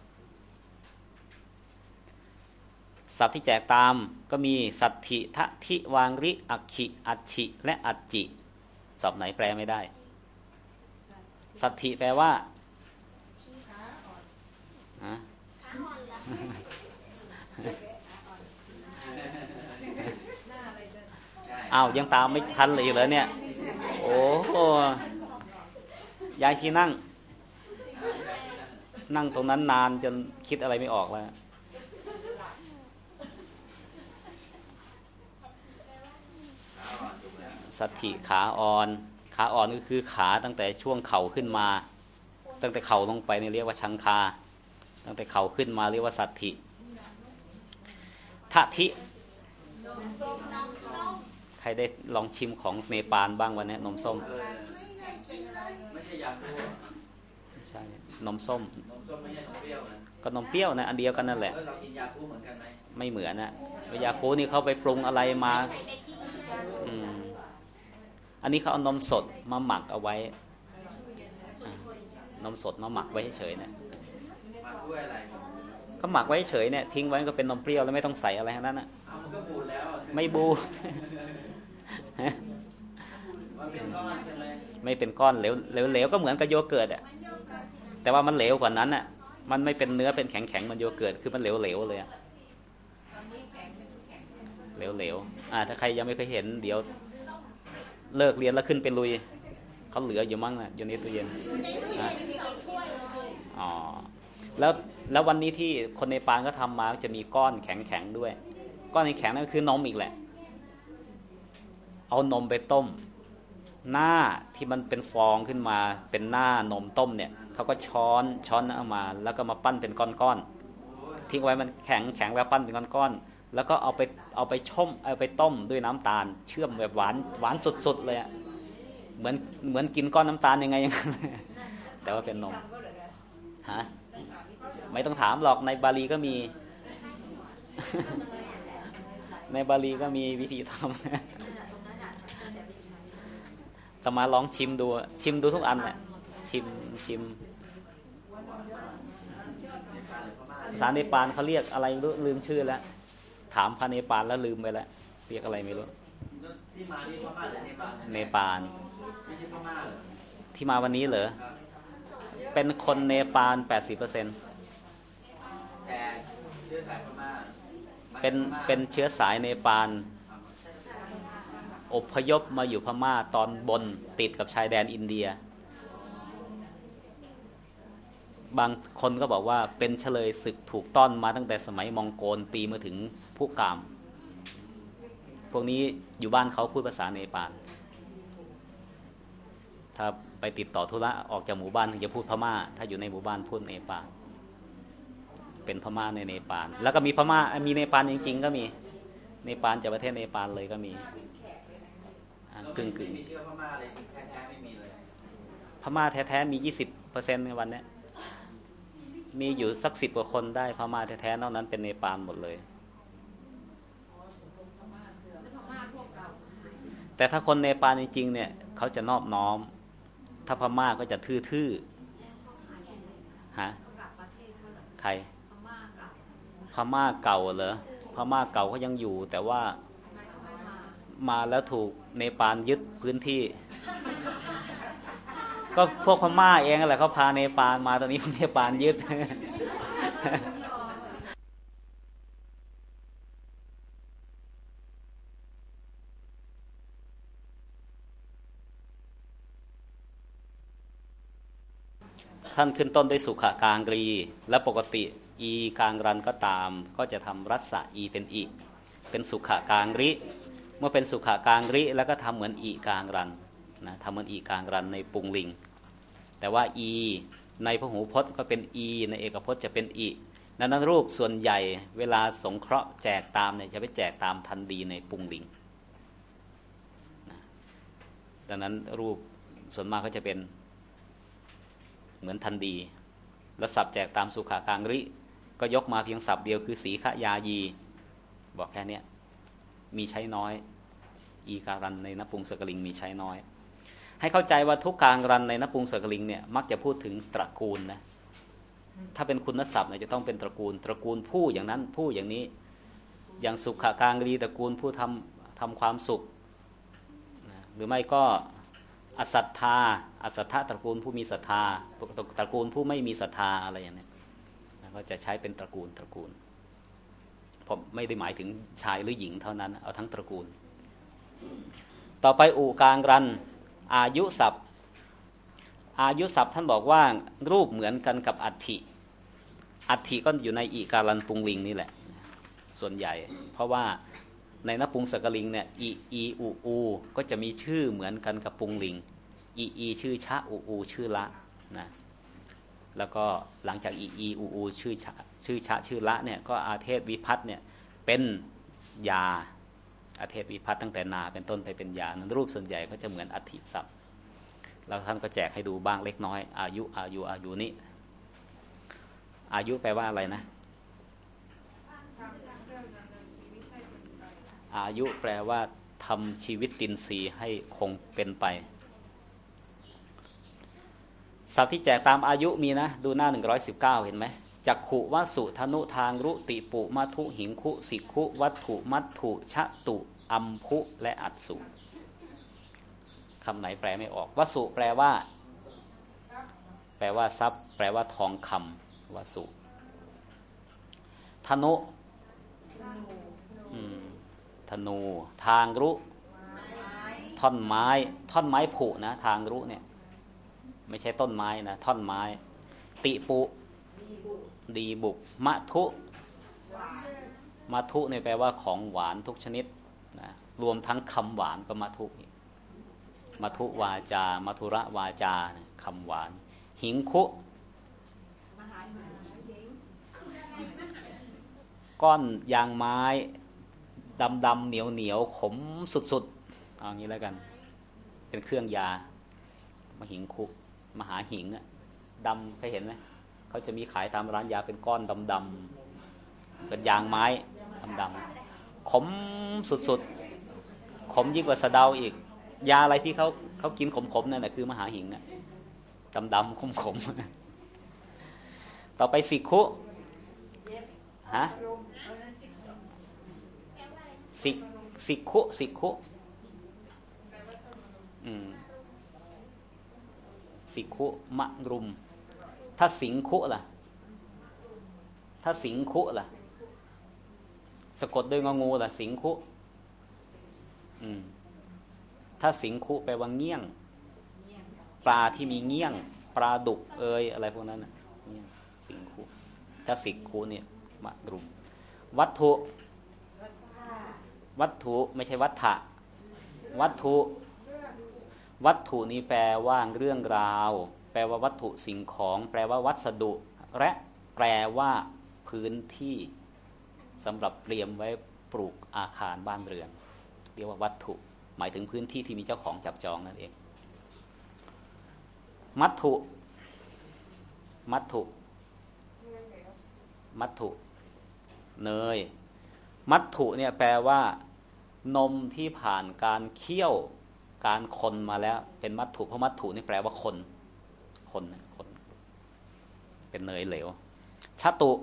ศัพท์ที่แจกตามก็มีสัตถิทะทิวางริอักขิอัจฉิและอัจจิศัพท์ไหนแปลไม่ได้สัตถิแปลว่าฮะอ้าวยังตามไม่ทันเลยเหรอเนี่ยโอ้ยายที่นั่งนั่งตรงนั้นนานจนคิดอะไรไม่ออกแล้วสัตถิขาอ่อนขาอ่อนก็คือขาตั้งแต่ช่วงเข่าขึ้นมาตั้งแต่เข่าลงไปนี่เรียกว่าชังคาตั้งแต่เข่าขึ้นมาเรียกว่าสัตถิทะทิใครได้ลองชิมของเนปาลบ้างวันนี้นมส้มไม่ใช่ยาคูไม่ใช่นมส้มนมส้มไม่ใช่นมเปรี้ยวนะก็นมเปรี้ยวนะอันเดียวกันนั่นแหละเรากินยาคูเหมือนกันไหมไม่เหมือนนะยาคูนี่เขาไปปรุงอะไรมาอืมอันนี้เขาเอานมสดมาหมักเอาไว้นมสดมาหมักไว้เฉยๆเนี่ยหมักด้วยอะไรก็หมักไว้เฉยเนี่ยทิ้งไว้ก็เป็นนมเปรี้ยวแล้วไม่ต้องใส่อะไรทั้งนั้นน่ะมันก็บูดแล้วไม่บูดมันเป็นก้อนใช่ไหมไม่เป็นก้อนเหลวเหลวก็เหมือนกับโยเกิร์ตอ่ะแต่ว่ามันเหลวกว่านั้นอ่ะมันไม่เป็นเนื้อเป็นแข็งแข็งมันโยเกิร์ตคือมันเหลวเหลวเลยอ่ะเหลวเหลวอ่าถ้าใครยังไม่เคยเห็นเดี๋ยวเลิกเรียนแล้วขึ้นไปลุยเขาเหลืออยู่มั้งนะอยู่ในตู้เย็นอ๋อแล้วแล้ววันนี้ที่คนในปานก็ทำมาจะมีก้อนแข็งๆด้วยก้อนแข็งนั่นก็คือนมอีกแหละเอานมไปต้มหน้าที่มันเป็นฟองขึ้นมาเป็นหน้านมต้มเนี่ยเขาก็ช้อนช้อนเอามาแล้วก็มาปั้นเป็นก้อนๆทิ้งไว้มันแข็งแข็งแล้วปั้นเป็นก้อนๆแล้วก็เอาไปเอาไปชมเอาไปต้มด้วยน้ำตาลเชื่อมแบบหวานหวานสุดๆเลยเหมือนเหมือนกินก้อนน้ำตาลยังไงอย่างนั้นแต่ว่าเป็นนมฮะไม่ต้องถามหรอกในบาลีก็มี ในบาลีก็มีวิธีทำ แต่มาลองชิมดูชิมดูทุกอันแหละชิมชิมภาษาเนปาลเขาเรียกอะไรรู้ลืมชื่อแล้วถามพระเนปาลแล้วลืมไปแล้วเรียกอะไรไม่รู้ที่มาที่พม่าหรือเนปาลเนปาลไม่ใช่พม่าเหรอที่มาวันนี้เหรอเป็นคนเนปาล แปดสิบเปอร์เซ็นต์แต่เชื้อสายพม่าเป็นเป็นเชื้อสายเนปาลอพยพมาอยู่พม่าตอนบนติดกับชายแดนอินเดียบางคนก็บอกว่าเป็นเฉลยศึกถูกต้อนมาตั้งแต่สมัยมองโกลตีมาถึงผู้กามพวกนี้อยู่บ้านเขาพูดภาษาเนปาลถ้าไปติดต่อธุระออกจากหมู่บ้านถึงจะพูดพม่าถ้าอยู่ในหมู่บ้านพูดเนปาลเป็นพม่าในเนปาลแล้วก็มีพม่ามีเนปาลจริงๆก็มีเนปาลจากประเทศเนปาลเลยก็มีกึ่งกึ่งมีเชื้อพม่าเลยแท้ๆไม่มีเลยพม่าแท้ๆมี ยี่สิบเปอร์เซ็นต์ ในวันนี้มีอยู่สักสิบกว่าคนได้พม่าแท้ๆนอกนั้นเป็นเนปาลหมดเลยแต่ถ้าคนเนปาลจริงๆเนี่ยเขาจะนอบน้อมถ้าพม่าก็จะทื่อๆฮะใครพม่าเก่าเหรอพม่าเก่าเขายังอยู่แต่ว่ามาแล้วถูกเนปาลยึดพื้นที่ก็พวกพม่าเองแหละเขาพาเนปาลมาตอนนี้เนปาลยึดท่านขึ้นต้นด้วยสุขกางรีและปกติอีกางรันก็ตามก็จะทำรัศอีเป็นอีเป็นสุขกางริเมื่อเป็นสุขกางริแล้วก็ทำเหมือนอีกางรันนะทำเหมือนอีกางรันในปุงลิงแต่ว่าอีในพหูพจน์ก็เป็นอีในเอกพจน์จะเป็นอีดังนั้นรูปส่วนใหญ่เวลาสงเคราะห์แจกตามเนี่ยจะไปแจกตามทันดีในปุงลิงนะดังนั้นรูปส่วนมากก็จะเป็นเหมือนทันดีแล้วศัพท์แจกตามสุขากางริก็ยกมาเพียงศัพท์เดียวคือสีขยายีบอกแค่นี้มีใช้น้อยอีการันในนปุงสกลิงมีใช้น้อยให้เข้าใจว่าทุกการรันในนปุงสกลิงเนี่ยมักจะพูดถึงตระกูลนะถ้าเป็นคุณศัพท์เนี่ยจะต้องเป็นตระกูลตระกูลผู้อย่างนั้นผู้อย่างนี้อย่างสุขกางรีตระกูลผู้ทำทำความสุขหรือไม่ก็อสัทธาอสัทธะตระกูลผู้มีศรัทธาตระกูลผู้ไม่มีศรัทธาอะไรอย่างนี้ก็จะใช้เป็นตระกูลตระกูลผมไม่ได้หมายถึงชายหรือหญิงเท่านั้นเอาทั้งตระกูลต่อไปอุกางรันอายุศัพท์อายุศัพท์ท่านบอกว่ารูปเหมือนกันกับอัฐิอัฐิก็อยู่ในอีการันปุงลิงนี่แหละส่วนใหญ่เพราะว่าในนปุงสกลิงเนี่ยอีอีอูอูก็จะมีชื่อเหมือนกันกับปุงลิงอีอีชื่อชะอูอูชื่อละนะแล้วก็หลังจากอีอีอูอูชื่อชะชื่อชะชื่อละเนี่ยก็อาเทศวิพัฒน์เนี่ยเป็นยาอาเทศวิพัฒน์ตั้งแต่นาเป็นต้นไปเป็นยานั้นรูปส่วนใหญ่ก็จะเหมือนอัฐิศัพท์แล้วท่านก็แจกให้ดูบ้างเล็กน้อยอายุอายุอายุนี้อายุแปลว่าอะไรนะอายุแปลว่าทำชีวิตตินทรีย์ให้คงเป็นไปศัพท์ที่แจกตามอายุมีนะดูหน้าหนึ่งร้อยสิบเก้าเห็นไหมจักขุวสุธนุทางรุติปุมัทุหิงคุสิกุวัตถุมัตถุชะตุอัมพุและอัตสุคำไหนแปลไม่ออกวสุแปลว่าแปลว่าทรัพย์แปลว่าทองคำวสุธนุธนูทางรุท่อนไม้ท่อนไม้ผุนะทางรุเนี่ยไม่ใช่ต้นไม้นะท่อนไม้ติปุดีบุกมะทุมะทุเนี่ยแปลว่าของหวานทุกชนิดนะรวมทั้งคำหวานก็มะทุมัทุวาจามัทุระวาจาคำหวานหิงคุก้อนยางไม้ดำดำเหนียวเหนียวขมสุดๆเอางี้แล้วกันเป็นเครื่องยามหิงคุมหาหิงอะดำเคยเห็นไหมเขาจะมีขายตามร้านยาเป็นก้อนดำดำเป็นยางไม้ดำดำขมสุดๆขมยิ่งกว่าสะเดาอีกยาอะไรที่เขาเขากินขมๆนั่นแหละคือมหาหิงอะดำดำขมขมต่อไปสิกขุฮะสิกสิกขุสิกขุอืมสิกขุมะรุมถ้าสิงขุล่ะถ้าสิงขุล่ะสะกดด้วยงองูล่ะสิงขุอืมถ้าสิงขุแปลว่าเงี้ยงปลาที่มีเงี้ยงปลาดุกเอยอะไรพวกนั้นน่ะสิงขุถ้าสิกขุเนี่ยมะรุมวัตถุวัตถุไม่ใช่วัฏฐะวัตถุวัตถุนี้แปลว่าเรื่องราวแปลว่าวัตถุสิ่งของแปลว่าวัสดุและแปลว่าพื้นที่สำหรับเตรียมไว้ปลูกอาคารบ้านเรือนเรียกว่าวัตถุหมายถึงพื้นที่ที่มีเจ้าของจับจองนั่นเองมัตถุมัตถุมัตถุเนยมัตถุเนี่ยแปลว่านมที่ผ่านการเคี่ยวการคนมาแล้วเป็นมัตถุเพราะมัตถุนี่แปลว่าคนคนคนเป็นเนยเหลวชาตุ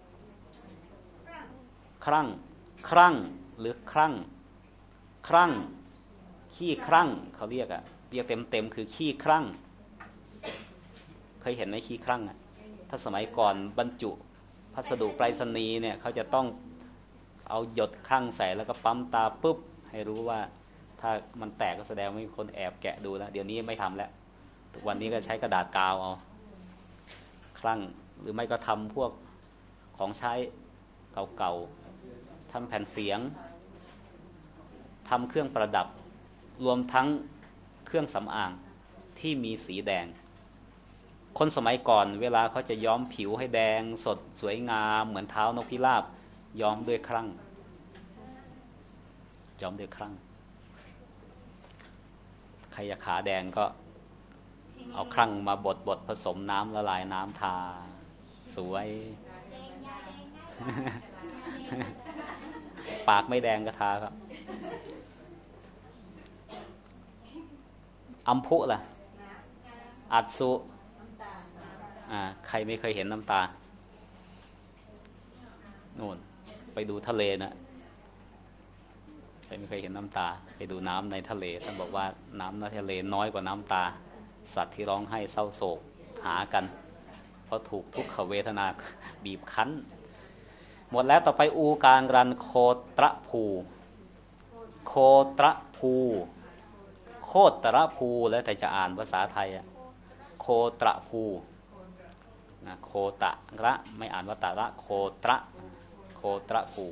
ครั่งครั่งหรือครั่งครั่งขี้ครั่งเขาเรียกอะเรียกเต็มเต็มคือขี้ครั่งเคยเห็นไหมขี้ครั่งอะถ้าสมัยก่อนบรรจุพัสดุไปรษณีย์เนี่ยเขาจะต้องเอาหยดครั่งใส่แล้วก็ปั๊มตาปุ๊บให้รู้ว่าถ้ามันแตกก็แสดงว่ามีคนแอบแกะดูแล้วเดี๋ยวนี้ไม่ทำแล้วทุกวันนี้ก็ใช้กระดาษกาวเอาครั่งหรือไม่ก็ทำพวกของใช้เก่าๆทำแผ่นเสียงทำเครื่องประดับรวมทั้งเครื่องสำอางที่มีสีแดงคนสมัยก่อนเวลาเขาจะย้อมผิวให้แดงสดสวยงามเหมือนเท้านกพิราบย้อมด้วยครั่งย้อมด้วยครั่งใครอยากขาแดงก็เอาครั่งมาบดบดผสมน้ำละลายน้ำทาสวยปากไม่แดงก็ทาครับอัมพุล่ะอัตสุอ่าใครไม่เคยเห็นน้ำตาโน่นไปดูทะเลนะใครไม่เคยเห็นน้ำตาไปดูน้ำในทะเลท่านบอกว่าน้ำในทะเลน้อยกว่าน้ำตาสัตว์ที่ร้องไห้เศร้าโศกหากันเพราะถูกทุกขเวทนาบีบคั้นหมดแล้วต่อไปอูการรันโคตรภูโคตรภูโคตรภูแล้วแต่จะอ่านภาษาไทยโคตรภูนะโคตระไม่อ่านว่าตระโคตรโคตรภู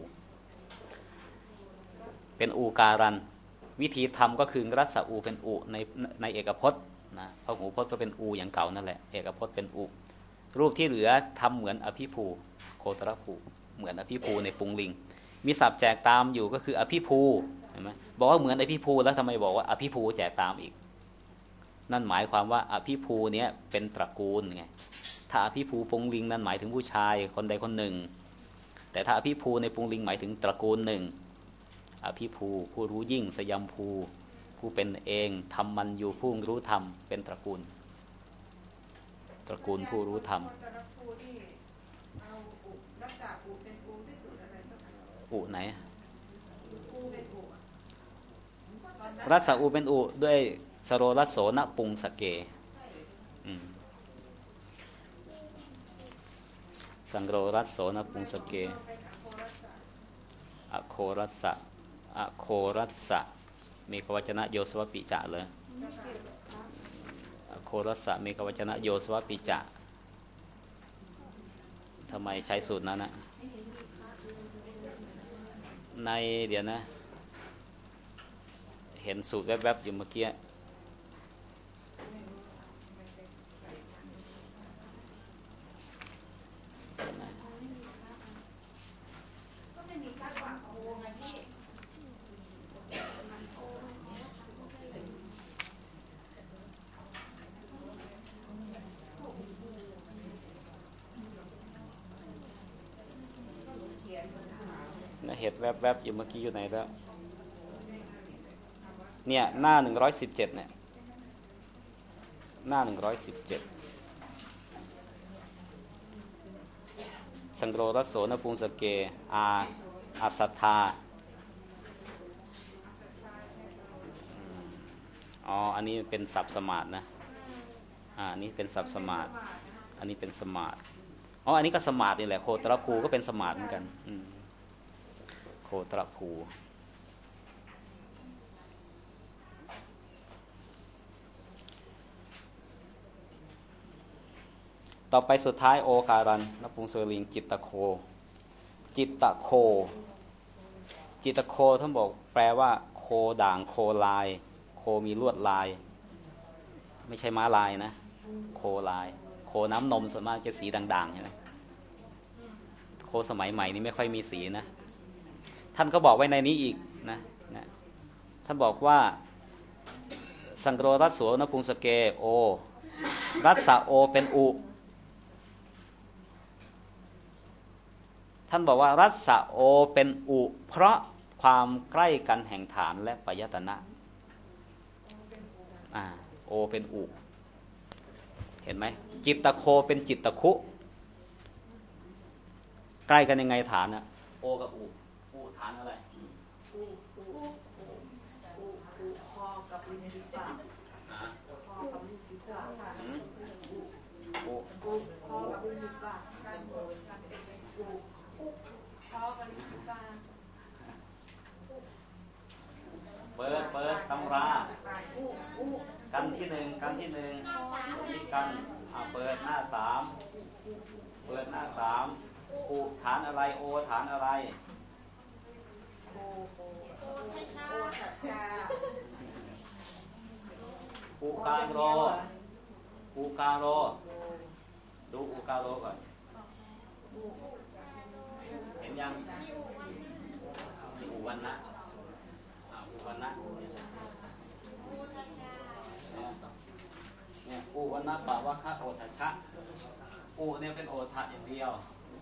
เป็นอูการันวิธีทำก็คือรัศอูเป็นอูในในเอกพจน์นะพหูพจน์ก็เป็นอูอย่างเก่านั่นแหละเอกพจน์เป็นอูรูปที่เหลือทำเหมือนอภิภูโคตรภูเหมือนอภิภูในปุงลิงมีศัพท์แจกตามอยู่ก็คืออภิภูเห็นไหมบอกว่าเหมือนอภิภูแล้วทำไมบอกว่าอภิภูแจกตามอีกนั่นหมายความว่าอภิภูเนี้ยเป็นตระกูลไงถ้าอภิภูปุงลิงนั่นหมายถึงผู้ชายคนใดคนหนึ่งแต่ถ้าอภิภูในปุงลิงหมายถึงตระกูลหนึ่งอภิภูผู้รู้ยิ่งสยัมภูผู้เป็นเองธรรมมันอยู่ผู้รู้ธรรมเป็นตระกูลตระกูลผู้รู้ธรรมอุไหนรัสอุเป็นอุด้วยสโรรัสโสนปุงสเกสังโรรัสโสนปุงสเกอโครัสสะอโครัสสะมีกวจนะโยสวปิจะเลยอโครัสสะมีกวจนะโยสวปิจะทำไมใช้สูตรนั้นนะในเดี๋ยวนะเห็นสูตรแวบๆอยู่เมื่อกี้ห็นแวบๆอยู่เมื่อกี้อยู่ไหนแล้วเนี่ยหน้าหนึ่งร้อยสิบเจ็ดเนี่ยหน้าหนึ่งร้อยสิบเจ็ดสังโฆรัสโสนปุงสเกอาอัสสัทธาอ๋ออันนี้เป็นศัพท์สมาร์ทนะอ่าอันนี้เป็นศัพท์สมาร์ทอันนี้เป็นสมาร์ทอ๋ออันนี้ก็สมาร์ทนี่แหละโคตรภูก็เป็นสมาร์ทเหมือนกันอืมโคตรภูต่อไปสุดท้ายโอการันนปุงสลิงจิตตโคจิตตโคจิตตโคท่านบอกแปลว่าโคด่างโคลายโคมีลวดลายไม่ใช่ม้าลายนะโคลายโคน้ำนมส่วนมากจะสีด่างๆใช่ไหมโคสมัยใหม่นี้ไม่ค่อยมีสีนะท่านก็บอกไว้ในนี้อีกนะนะท่านบอกว่าสังโฆรัสโสนปุงสเกโอรัสสะโอเป็นอุท่านบอกว่ารัสสะโอเป็นอุเพราะความใกล้กันแห่งฐานและปยตนะอ่าโอเป็นอุเห็นไหมจิตตโคเป็นจิตตคุใกล้กันยังไงฐานนะโอกับอุอุฐานอะไรอุอุอุอุอุคอกับลิ้นฝีปากคอกับลิ้นฝีปากอุอุคอกับลิ้นฝีปากอุอุคอกับลิ้นฝีปากเปิดเปิดตำรากันที่หนึ่งกันที่หนึ่งที่กันอ่าเปิดหน้าสามเปิดหน้าสามอุฐานอะไรโอฐานอะไรโอโอโอทัชชาชาอุกาโรอุกาโรดูอุกาโรก่อนเห็นยังอุวันนะอุวันนะเนี่ยอุวันนะปะวะคะโอทัชชะอุเนี่ยเป็นโอทะอย่างเดียว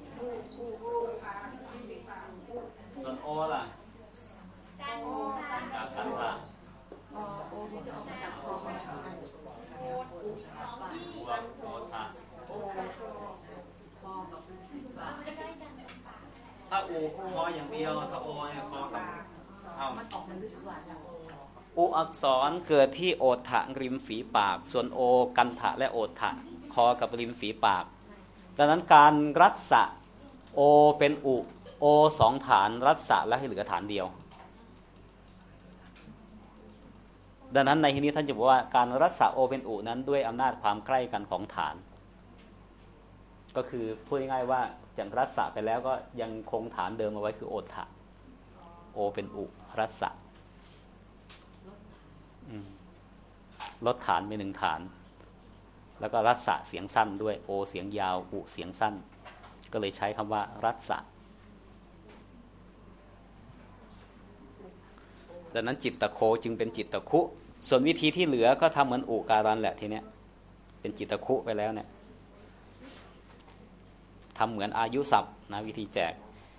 ส่วนโอล่ะจากกันทะโอโอที่จะออกมาจากคอโออุบวกโอทะโอคอกับลิ้นฝีปากถ้าอุคออย่างเดียวถ้าโอเนี่ยคอกับเอามันออกมาลึกกว่าอุอักษรเกิดที่โอทะริมฝีปากส่วนโอกันทะและโอทะคอกับริมฝีปากดังนั้นการรัสสะโอเป็นอุโอสองฐานรัสสะแล้วให้เหลือฐานเดียวดังนั้นในที่นี้ท่านจะบอกว่าการรัสสะโอเป็นอุนั้นด้วยอำนาจความใกล้กันของฐานก็คือพูดง่ายๆว่าอย่างรัสสะไปแล้วก็ยังคงฐานเดิมเอาไว้คือโอทะโอเป็นอุรัสสะลดฐานไปหนึ่งฐานแล้วก็รัสสะเสียงสั้นด้วยโอเสียงยาวอุเสียงสั้นก็เลยใช้คำว่ารัสสะดังนั้นจิตตโคจึงเป็นจิตตคุส่วนวิธีที่เหลือก็ทำเหมือนอุการันแหละทีเนี้ยเป็นจิตตคุไปแล้วเนี่ยทำเหมือนอายุศัพท์นะวิธีแจก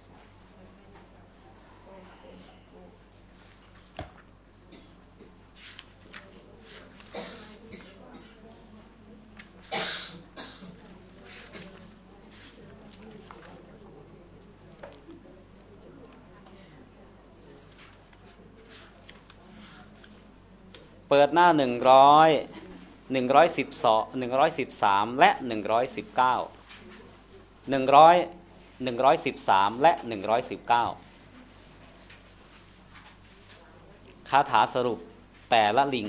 เปิดหน้าหนึ่งร้อยหนึ่งร้อยสิบสองหนึ่งร้อยสิบสามและหนึ่งร้อยสิบเก้าหนึ่งร้อยหนึ่งร้อยสิบสามและหนึ่งร้อยสิบเก้าคาถาสรุปแต่ละลิง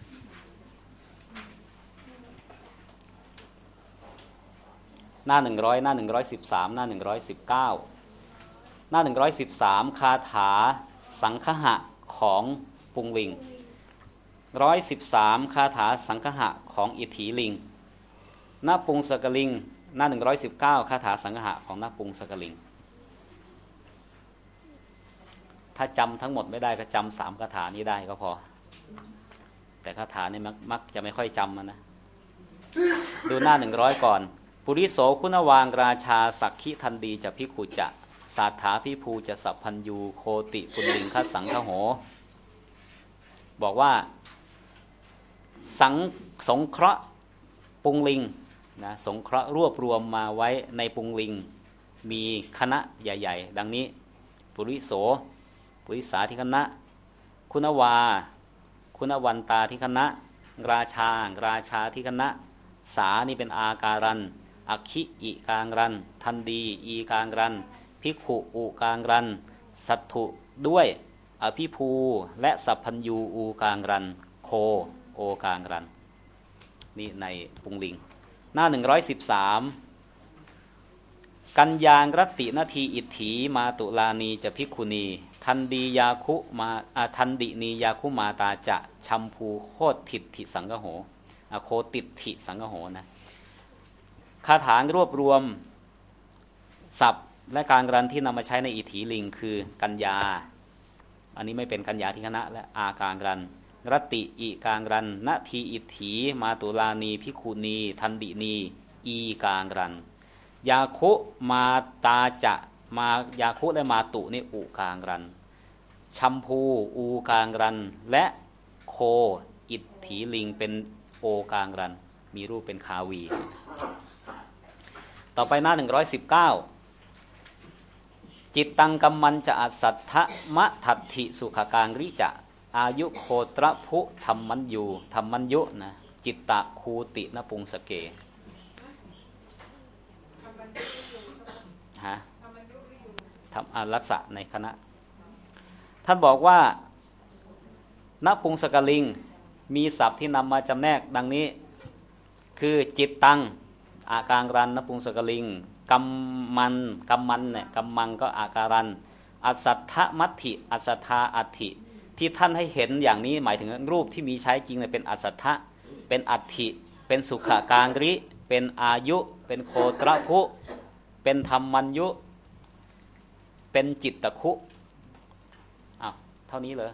หน้าหนึ่งร้อยหน้าหนึ่งร้อยสิบสามหน้าหนึ่งร้อยสิบเก้าหน้าหนึ่งร้อยสิบสามคาถาสังคหะของปุงลิงร้อยสิบสามคาถาสังคหะของอิทธิลิงนปุงสกลิงหน้าหนึ่งร้อยสิบเก้าคาถาสังคหะของนปุงสกลิงถ้าจำทั้งหมดไม่ได้ก็จำสามคาถานี้ได้ก็พอแต่คาถานี่มักมักจะไม่ค่อยจำมันนะดูหน้าหนึ่งร้อยก่อนปุริโสคุณวางราชาสักขิทันดีจะพิคุจะสาถาพิภูจะสัพพัญญูโคติปุลลิงคสังคโหบอกว่าสังสงเคราะห์ปุงลิงนะสงเคราะห์รวบรวมมาไว้ในปุงลิงมีคณะใหญ่ๆดังนี้ปุริโสปุริสาธิคณะคุณวาคุณวันตาธิคณะราชาราชาธิคณะสานี่เป็นอาการันอัคคิอิกางรันทันดีอีกางรันภิกขุอุกางรันสัตถุด้วยอภิภูและสัพพัญญูอูกางรันโคโอกางรันนี่ในปุงลิงหน้าหนึ่งร้อยสิบสามกัญญางรตินาทีอิทถีมาตุลานีจะภิกขุณีทันดียาคุมาทันดินียาคุมาตาจะชัมพูโคติถิสังกโหโคติถิสังกโหนะคาถารวบรวมศัพท์และการรันที่นำมาใช้ในอิทธิลิงคือกัญญาอันนี้ไม่เป็นกัญญาที่คณะและอาการรันรติอีการรันนาทีอิทถีมาตุลานีภิกขุณีทันดินีอีการรันยาคุมาตาจะมายาคุและมาตุนี่อุกางรันชัมพูอูกางรันและโคอิทธิลิงเป็นโอกางรันมีรูปเป็นคาวีต่อไปหน้าหนึ่งร้อยสิบเก้าจิตตังกัมมันจะอัสสัทธะมะทัตถิสุขกางริจะอายุโคตรภุธรรมัญยูธรรมัญยุนะจิตตะคูตินปุงสเกฮะทำอารัสสะในคณะท่านบอกว่านปุงสกลิงมีศัพท์ที่นำมาจำแนกดังนี้คือจิตตังอาการรันนปุงสกลิงกัมมันกัมมันเนี่ยกัมมังก็อาการันอัสสัทธะมัตถิอัสสัทธาอัตถิที่ท่านให้เห็นอย่างนี้หมายถึงรูปที่มีใช้จริงเนี่ยเป็นอัสสัทธะเป็นอัตถิเป็นสุขการิเป็นอายุเป็นโคตรภุเป็นธรรมัญยุเป็นจิตตคุอ้าวเท่านี้เหรอ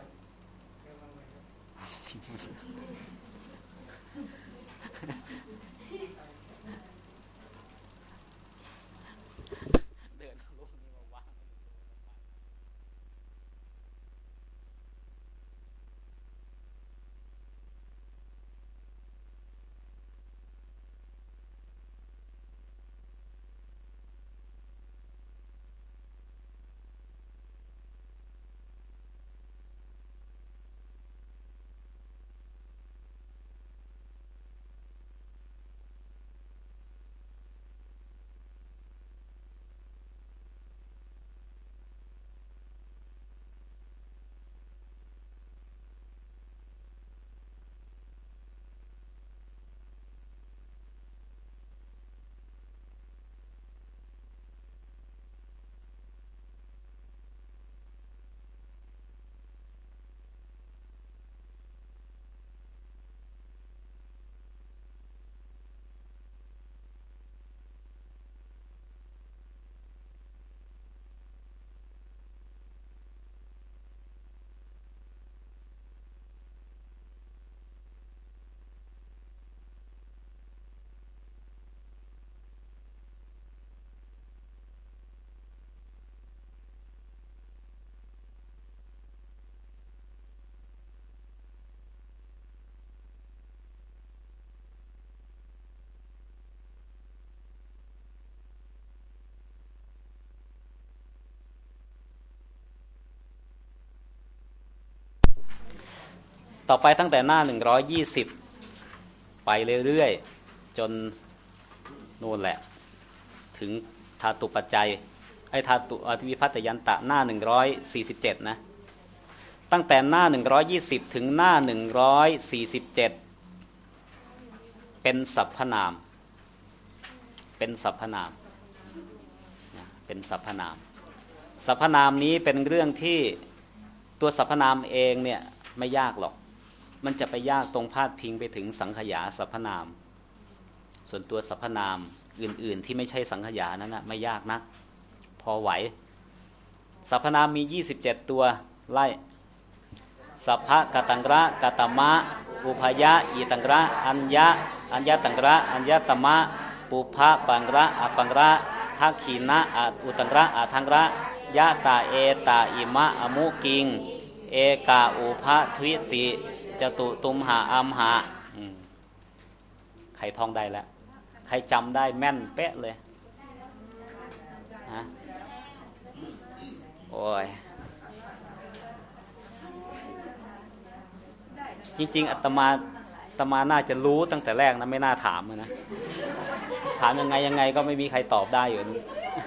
ต่อไปตั้งแต่หน้าหนึ่งร้อยยี่สิบไปเรื่อยๆจนโน่นแหละถึงธาตุปัจจัยไอ้ธาตุอธิวิภัตยันตะหน้าหนึ่งร้อยสี่สิบเจ็ดนะตั้งแต่หน้าหนึ่งร้อยยี่สิบถึงหน้าหนึ่งร้อยสี่สิบเจ็ดเป็นสรรพนามเป็นสรรพนามเป็นสรรพนามสรรพนามนี้เป็นเรื่องที่ตัวสรรพนามเองเนี่ยไม่ยากหรอกมันจะไปยากตรงพาดพิงไปถึงสังขยาสรรพนามส่วนตัวสรรพนามอื่นๆที่ไม่ใช่สังขยานั้นนะไม่ยากนักพอไหวสรรพนามมียี่สิบเจ็ดตัวไล่สัพพะกตังระกตมะอุพยะอีตังระอัญญะอัญญตังระอัญญตมะปุพพะปังระอปังระททักขีนะอาอุตังระอาทังระยะตาเอตาอิมะอมุกิงเอกาอุภะทวิติจตุตุมหาอัมหะใครท่องได้แล้วใครจำได้แม่นเป๊ะเลยฮะโอ้ยจริงๆอาตมาอาตมาน่าจะรู้ตั้งแต่แรกนะไม่น่าถามนะถามยังไงยังไงก็ไม่มีใครตอบได้อยู่นี่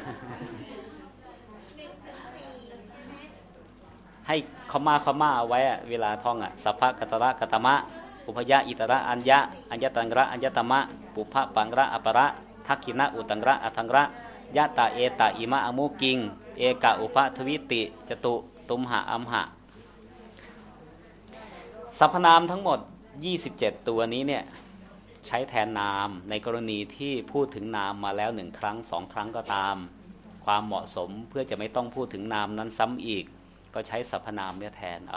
ให้เขามาเขามาเอาไว้อะเวลาท่องอะสัพพะกัตระกัตมะอุพยะอิตระอัญญะอัญญตังระอัญญตมะปุพพะปังระอประทักขินะอุตังระอัทังระยะตาเอตาอิมะอมุกิงเอกะอุปะทวิติจตุตุมหะอัมหะสรรพนามทั้งหมดยี่สิบเจ็ดตัวนี้เนี่ยใช้แทนนามในกรณีที่พูดถึงนามมาแล้วหนึ่งครั้งสองครั้งก็ตามความเหมาะสมเพื่อจะไม่ต้องพูดถึงนามนั้นซ้ำอีกก็ใช้สรรพนามเนี่ยแทนเอา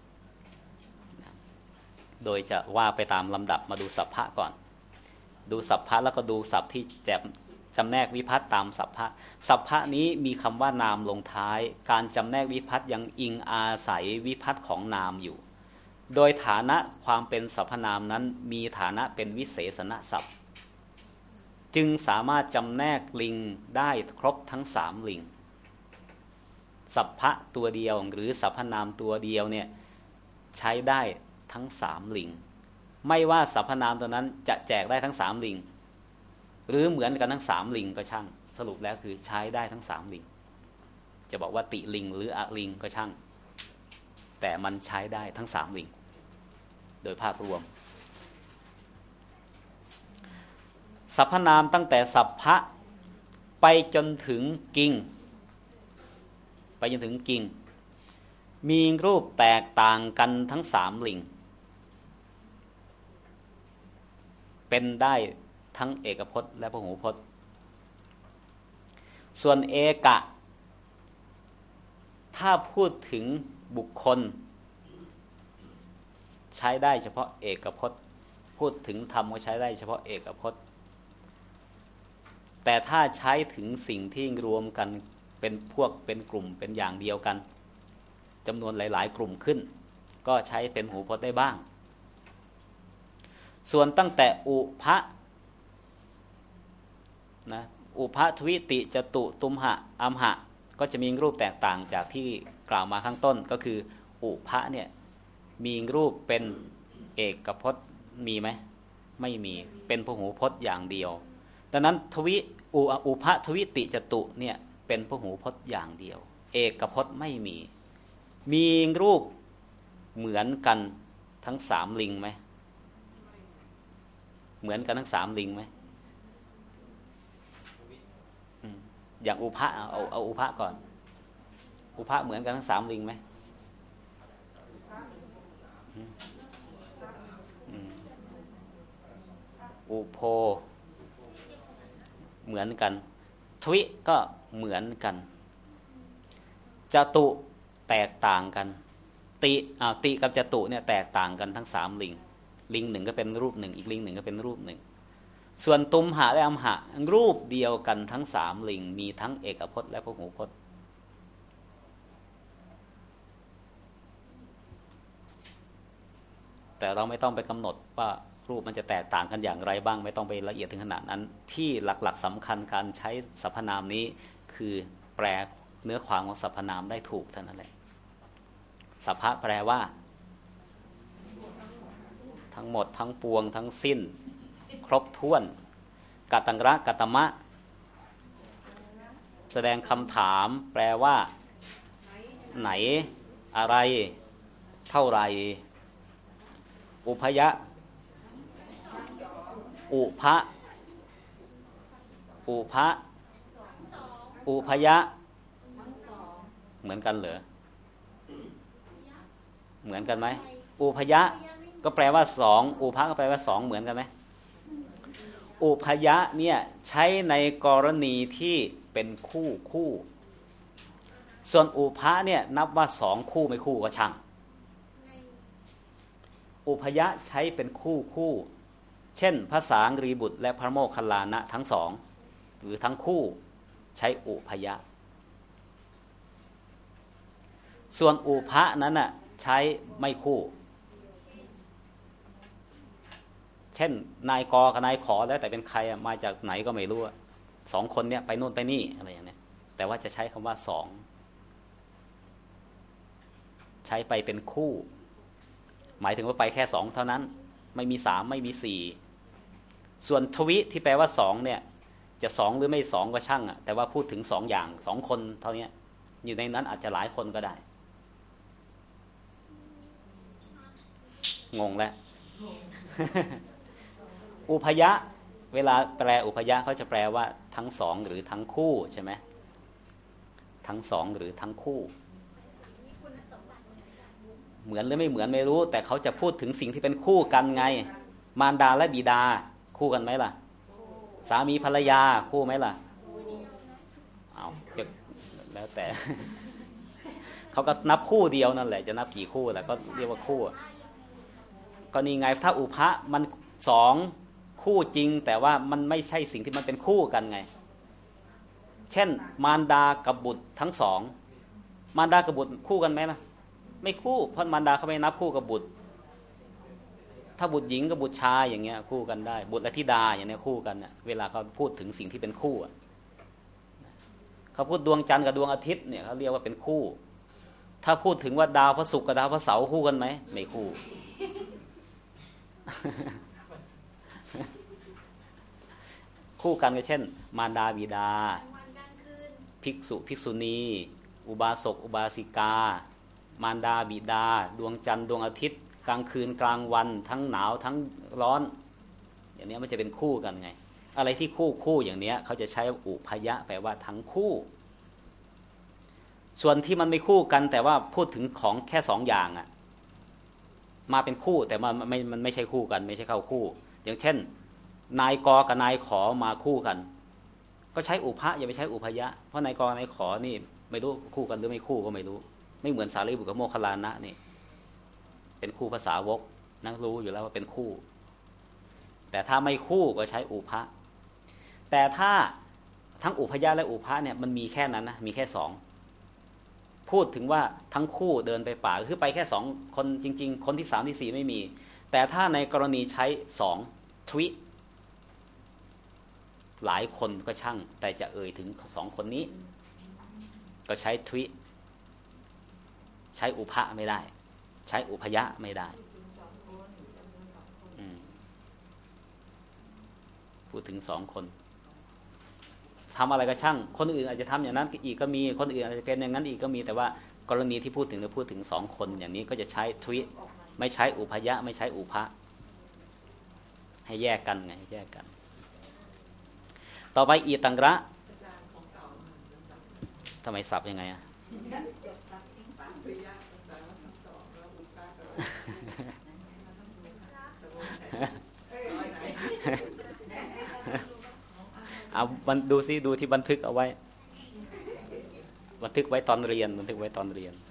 โดยจะว่าไปตามลำดับมาดูสัพพะก่อนดูสัพพะแล้วก็ดูศัพท์ที่แจมจำแนกวิภัตตามสัพพะสัพพะนี้มีคำว่านามลงท้ายการจำแนกวิภัตยังอิงอาศัยวิภัตของนามอยู่โดยฐานะความเป็นสรรพนามนั้นมีฐานะเป็นวิเศษณศัพท์จึงสามารถจำแนกลิงได้ครบทั้งสามลิงสัพพะตัวเดียวหรือสรรพนามตัวเดียวเนี่ยใช้ได้ทั้งสามลิงไม่ว่าสรรพนามตัวนั้นจะแจกได้ทั้งสามลิงหรือเหมือนกันทั้งสามลิงก็ช่างสรุปแล้วคือใช้ได้ทั้งสามลิงจะบอกว่าติลิงหรืออะลิงก็ช่างแต่มันใช้ได้ทั้งสามลิงโดยภาพรวมสรรพนามตั้งแต่สัพพะไปจนถึงกิงไปจนถึงกิงมีรูปแตกต่างกันทั้งสามลิงเป็นได้ทั้งเอกพจน์และพหูพจน์ส่วนเอกะถ้าพูดถึงบุคคลใช้ได้เฉพาะเอกพจน์พูดถึงธรรมก็ใช้ได้เฉพาะเอกพจน์แต่ถ้าใช้ถึงสิ่งที่รวมกันเป็นพวกเป็นกลุ่มเป็นอย่างเดียวกันจำนวนหลายๆกลุ่มขึ้นก็ใช้เป็นหูพจน์ได้บ้างส่วนตั้งแต่อุพะนะอุพะทวิติจตุตุมหะอัมหะก็จะมีรูปแตกต่างจากที่กล่าวมาข้างต้นก็คืออุพะเนี่ยมีรูปเป็นเอกพจน์มีไหมไม่มีเป็นพหูพจน์อย่างเดียวดังนั้นทวิอุอุพะทวิติจตุเนี่ยเป็นพหูพจน์อย่างเดียวเอกพจน์ไม่มีมีรูปเหมือนกันทั้งสามลิงไหมเหมือนกันทั้งสามลิงไหมอย่างอุพะเอาเอาเอาอุพะก่อนอุพะเหมือนกันทั้งสามลิงไหมอุโพเหมือนกันทวิก็เหมือนกันจตุแตกต่างกันติอ่าติกับจตุเนี่ยแตกต่างกันทั้งสามลิงลิงหนึ่งก็เป็นรูปหนึ่งอีกลิงหนึ่งก็เป็นรูปหนึ่งส่วนตุมหะและอัมหะรูปเดียวกันทั้งสามลิงมีทั้งเอกพจน์และพหูพจน์แต่เราไม่ต้องไปกำหนดว่ารูปมันจะแตกต่างกันอย่างไรบ้างไม่ต้องไปละเอียดถึงขนาดนั้นที่หลักๆสำคัญการใช้สรรพนามนี้คือแปลเนื้อความของสรรพนามได้ถูกเท่านั้นแหละสัพพะแปลว่าทั้งหมดทั้งปวงทั้งสิ้นครบถ้วนกตังระกตมะแสดงคำถามแปลว่าไหนอะไรเท่าไรอุพยะอุพะอุพะอุพยะเหมือนกันเหรอเหมือนกันไหมอุพยะก็แปลว่าสองอุพะก็แปลว่าสองเหมือนกันไหมอุพยะเนี่ยใช้ในกรณีที่เป็นคู่คู่ส่วนอุพะเนี่ยนับว่าสองคู่ไม่คู่ก็ช่างอุพยะใช้เป็นคู่คู่เช่นพระสางรีบุตรและพระโมคคัลลานะทั้งสองหรือทั้งคู่ใช้อุพยะส่วนอุพะนั้นน่ะใช้ไม่คู่เช่นนายกอกับนายขอแล้วแต่เป็นใครมาจากไหนก็ไม่รู้สองคนเนี้ยไปโน่นไปนี่อะไรอย่างเนี้ยแต่ว่าจะใช้คำว่าสองใช้ไปเป็นคู่หมายถึงว่าไปแค่สองเท่านั้นไม่มีสามไม่มีสี่ส่วนทวิที่แปลว่าสองเนี่ยจะสองหรือไม่สองก็ช่างอ่ะแต่ว่าพูดถึงสองอย่างสองคนเท่านี้อยู่ในนั้นอาจจะหลายคนก็ได้งงแล้ว อุพยะเวลาแปลอุพยะเขาจะแปลว่าทั้งสองหรือทั้งคู่ใช่ไหมทั้งสองหรือทั้งคู่เหมือนหรือไม่เหมือนไม่รู้แต่เขาจะพูดถึงสิ่งที่เป็นคู่กันไงมารดาและบิดาคู่กันไหมล่ะสามีภรรยาคู่ไหมล่ะเอาจะแล้วแต่ เขาก็นับคู่เดียวนั่นแหละจะนับกี่คู่แหละก็เรียกว่าคู่ก็นี่ไงถ้าอุพะมันสองคู่จริงแต่ว่ามันไม่ใช่สิ่งที่มันเป็นคู่กันไงเช่นมารดากับบุตรทั้งสองมารดากับบุตรคู่กันไหมล่ะไม่คู่เพราะมารดาเขาไม่นับคู่กับบุตรถ้าบุตรหญิงกับบุตรชายอย่างเงี้ยคู่กันได้บุตรและธิดาอย่างเนี้ยคู่กันเนี่ยเวลาเขาพูดถึงสิ่งที่เป็นคู่เขาพูดดวงจันทร์กับดวงอาทิตย์เนี่ยเขาเรียกว่าเป็นคู่ถ้าพูดถึงว่าดาวพระศุกร์กับดาวพระเสาร์คู่กันไหมไม่คู่ คู่กันก็เช่นมารดาบิดาภิกษุภิกษุณีอุบาสกอุบาสิกามารดาบิดาดวงจันทร์ดวงอาทิตย์กลางคืนกลางวันทั้งหนาวทั้งร้อนอย่างนี้มันจะเป็นคู่กันไงอะไรที่คู่คู่อย่างนี้เขาจะใช้อุพยะแปลว่าทั้งคู่ส่วนที่มันไม่คู่กันแต่ว่าพูดถึงของแค่สองอย่างอะมาเป็นคู่แต่มันไม่มันไม่ใช่คู่กันไม่ใช่เข้าคู่อย่างเช่นนายกอกับนายขอมาคู่กันก็ใช้อุพะอย่าไปใช้อุพยะเพราะนายกนายขอนี่ไม่รู้คู่กันหรือไม่คู่ก็ไม่รู้ไม่เหมือนสารีบุตรกับโมคคัลลานะนี่เป็นคู่ภาษาวกนั่งรู้อยู่แล้วว่าเป็นคู่แต่ถ้าไม่คู่ก็ใช้อุพะแต่ถ้าทั้งอุพยะและอุพะเนี่ยมันมีแค่นั้นนะมีแค่สองพูดถึงว่าทั้งคู่เดินไปป่าคือไปแค่สองคนจริงๆคนที่สามที่สี่ไม่มีแต่ถ้าในกรณีใช้สองทวิหลายคนก็ช่างแต่จะเอ่ยถึงสองคนนี้ก็ใช้ทวิใช้อุพะไม่ได้ใช้อุพยะไม่ได้พูดถึงสองคนทำอะไรก็ช่างคนอื่นอาจจะทำอย่างนั้นอีกก็มีคนอื่นอาจจะเป็นอย่างนั้นอีกก็มีแต่ว่ากรณีที่พูดถึงเราพูดถึงสองคนอย่างนี้ก็จะใช้ทวิไม่ใช้อุพยะไม่ใช้อุพะให้แยกกันไงให้แยกกันต่อไปอีตังระทำไมสับยังไงอ่ะเอาดูซิดูที่บันทึกเอาไว้บันทึกไว้ตอนเรียนบันทึกไว้ตอนเรียน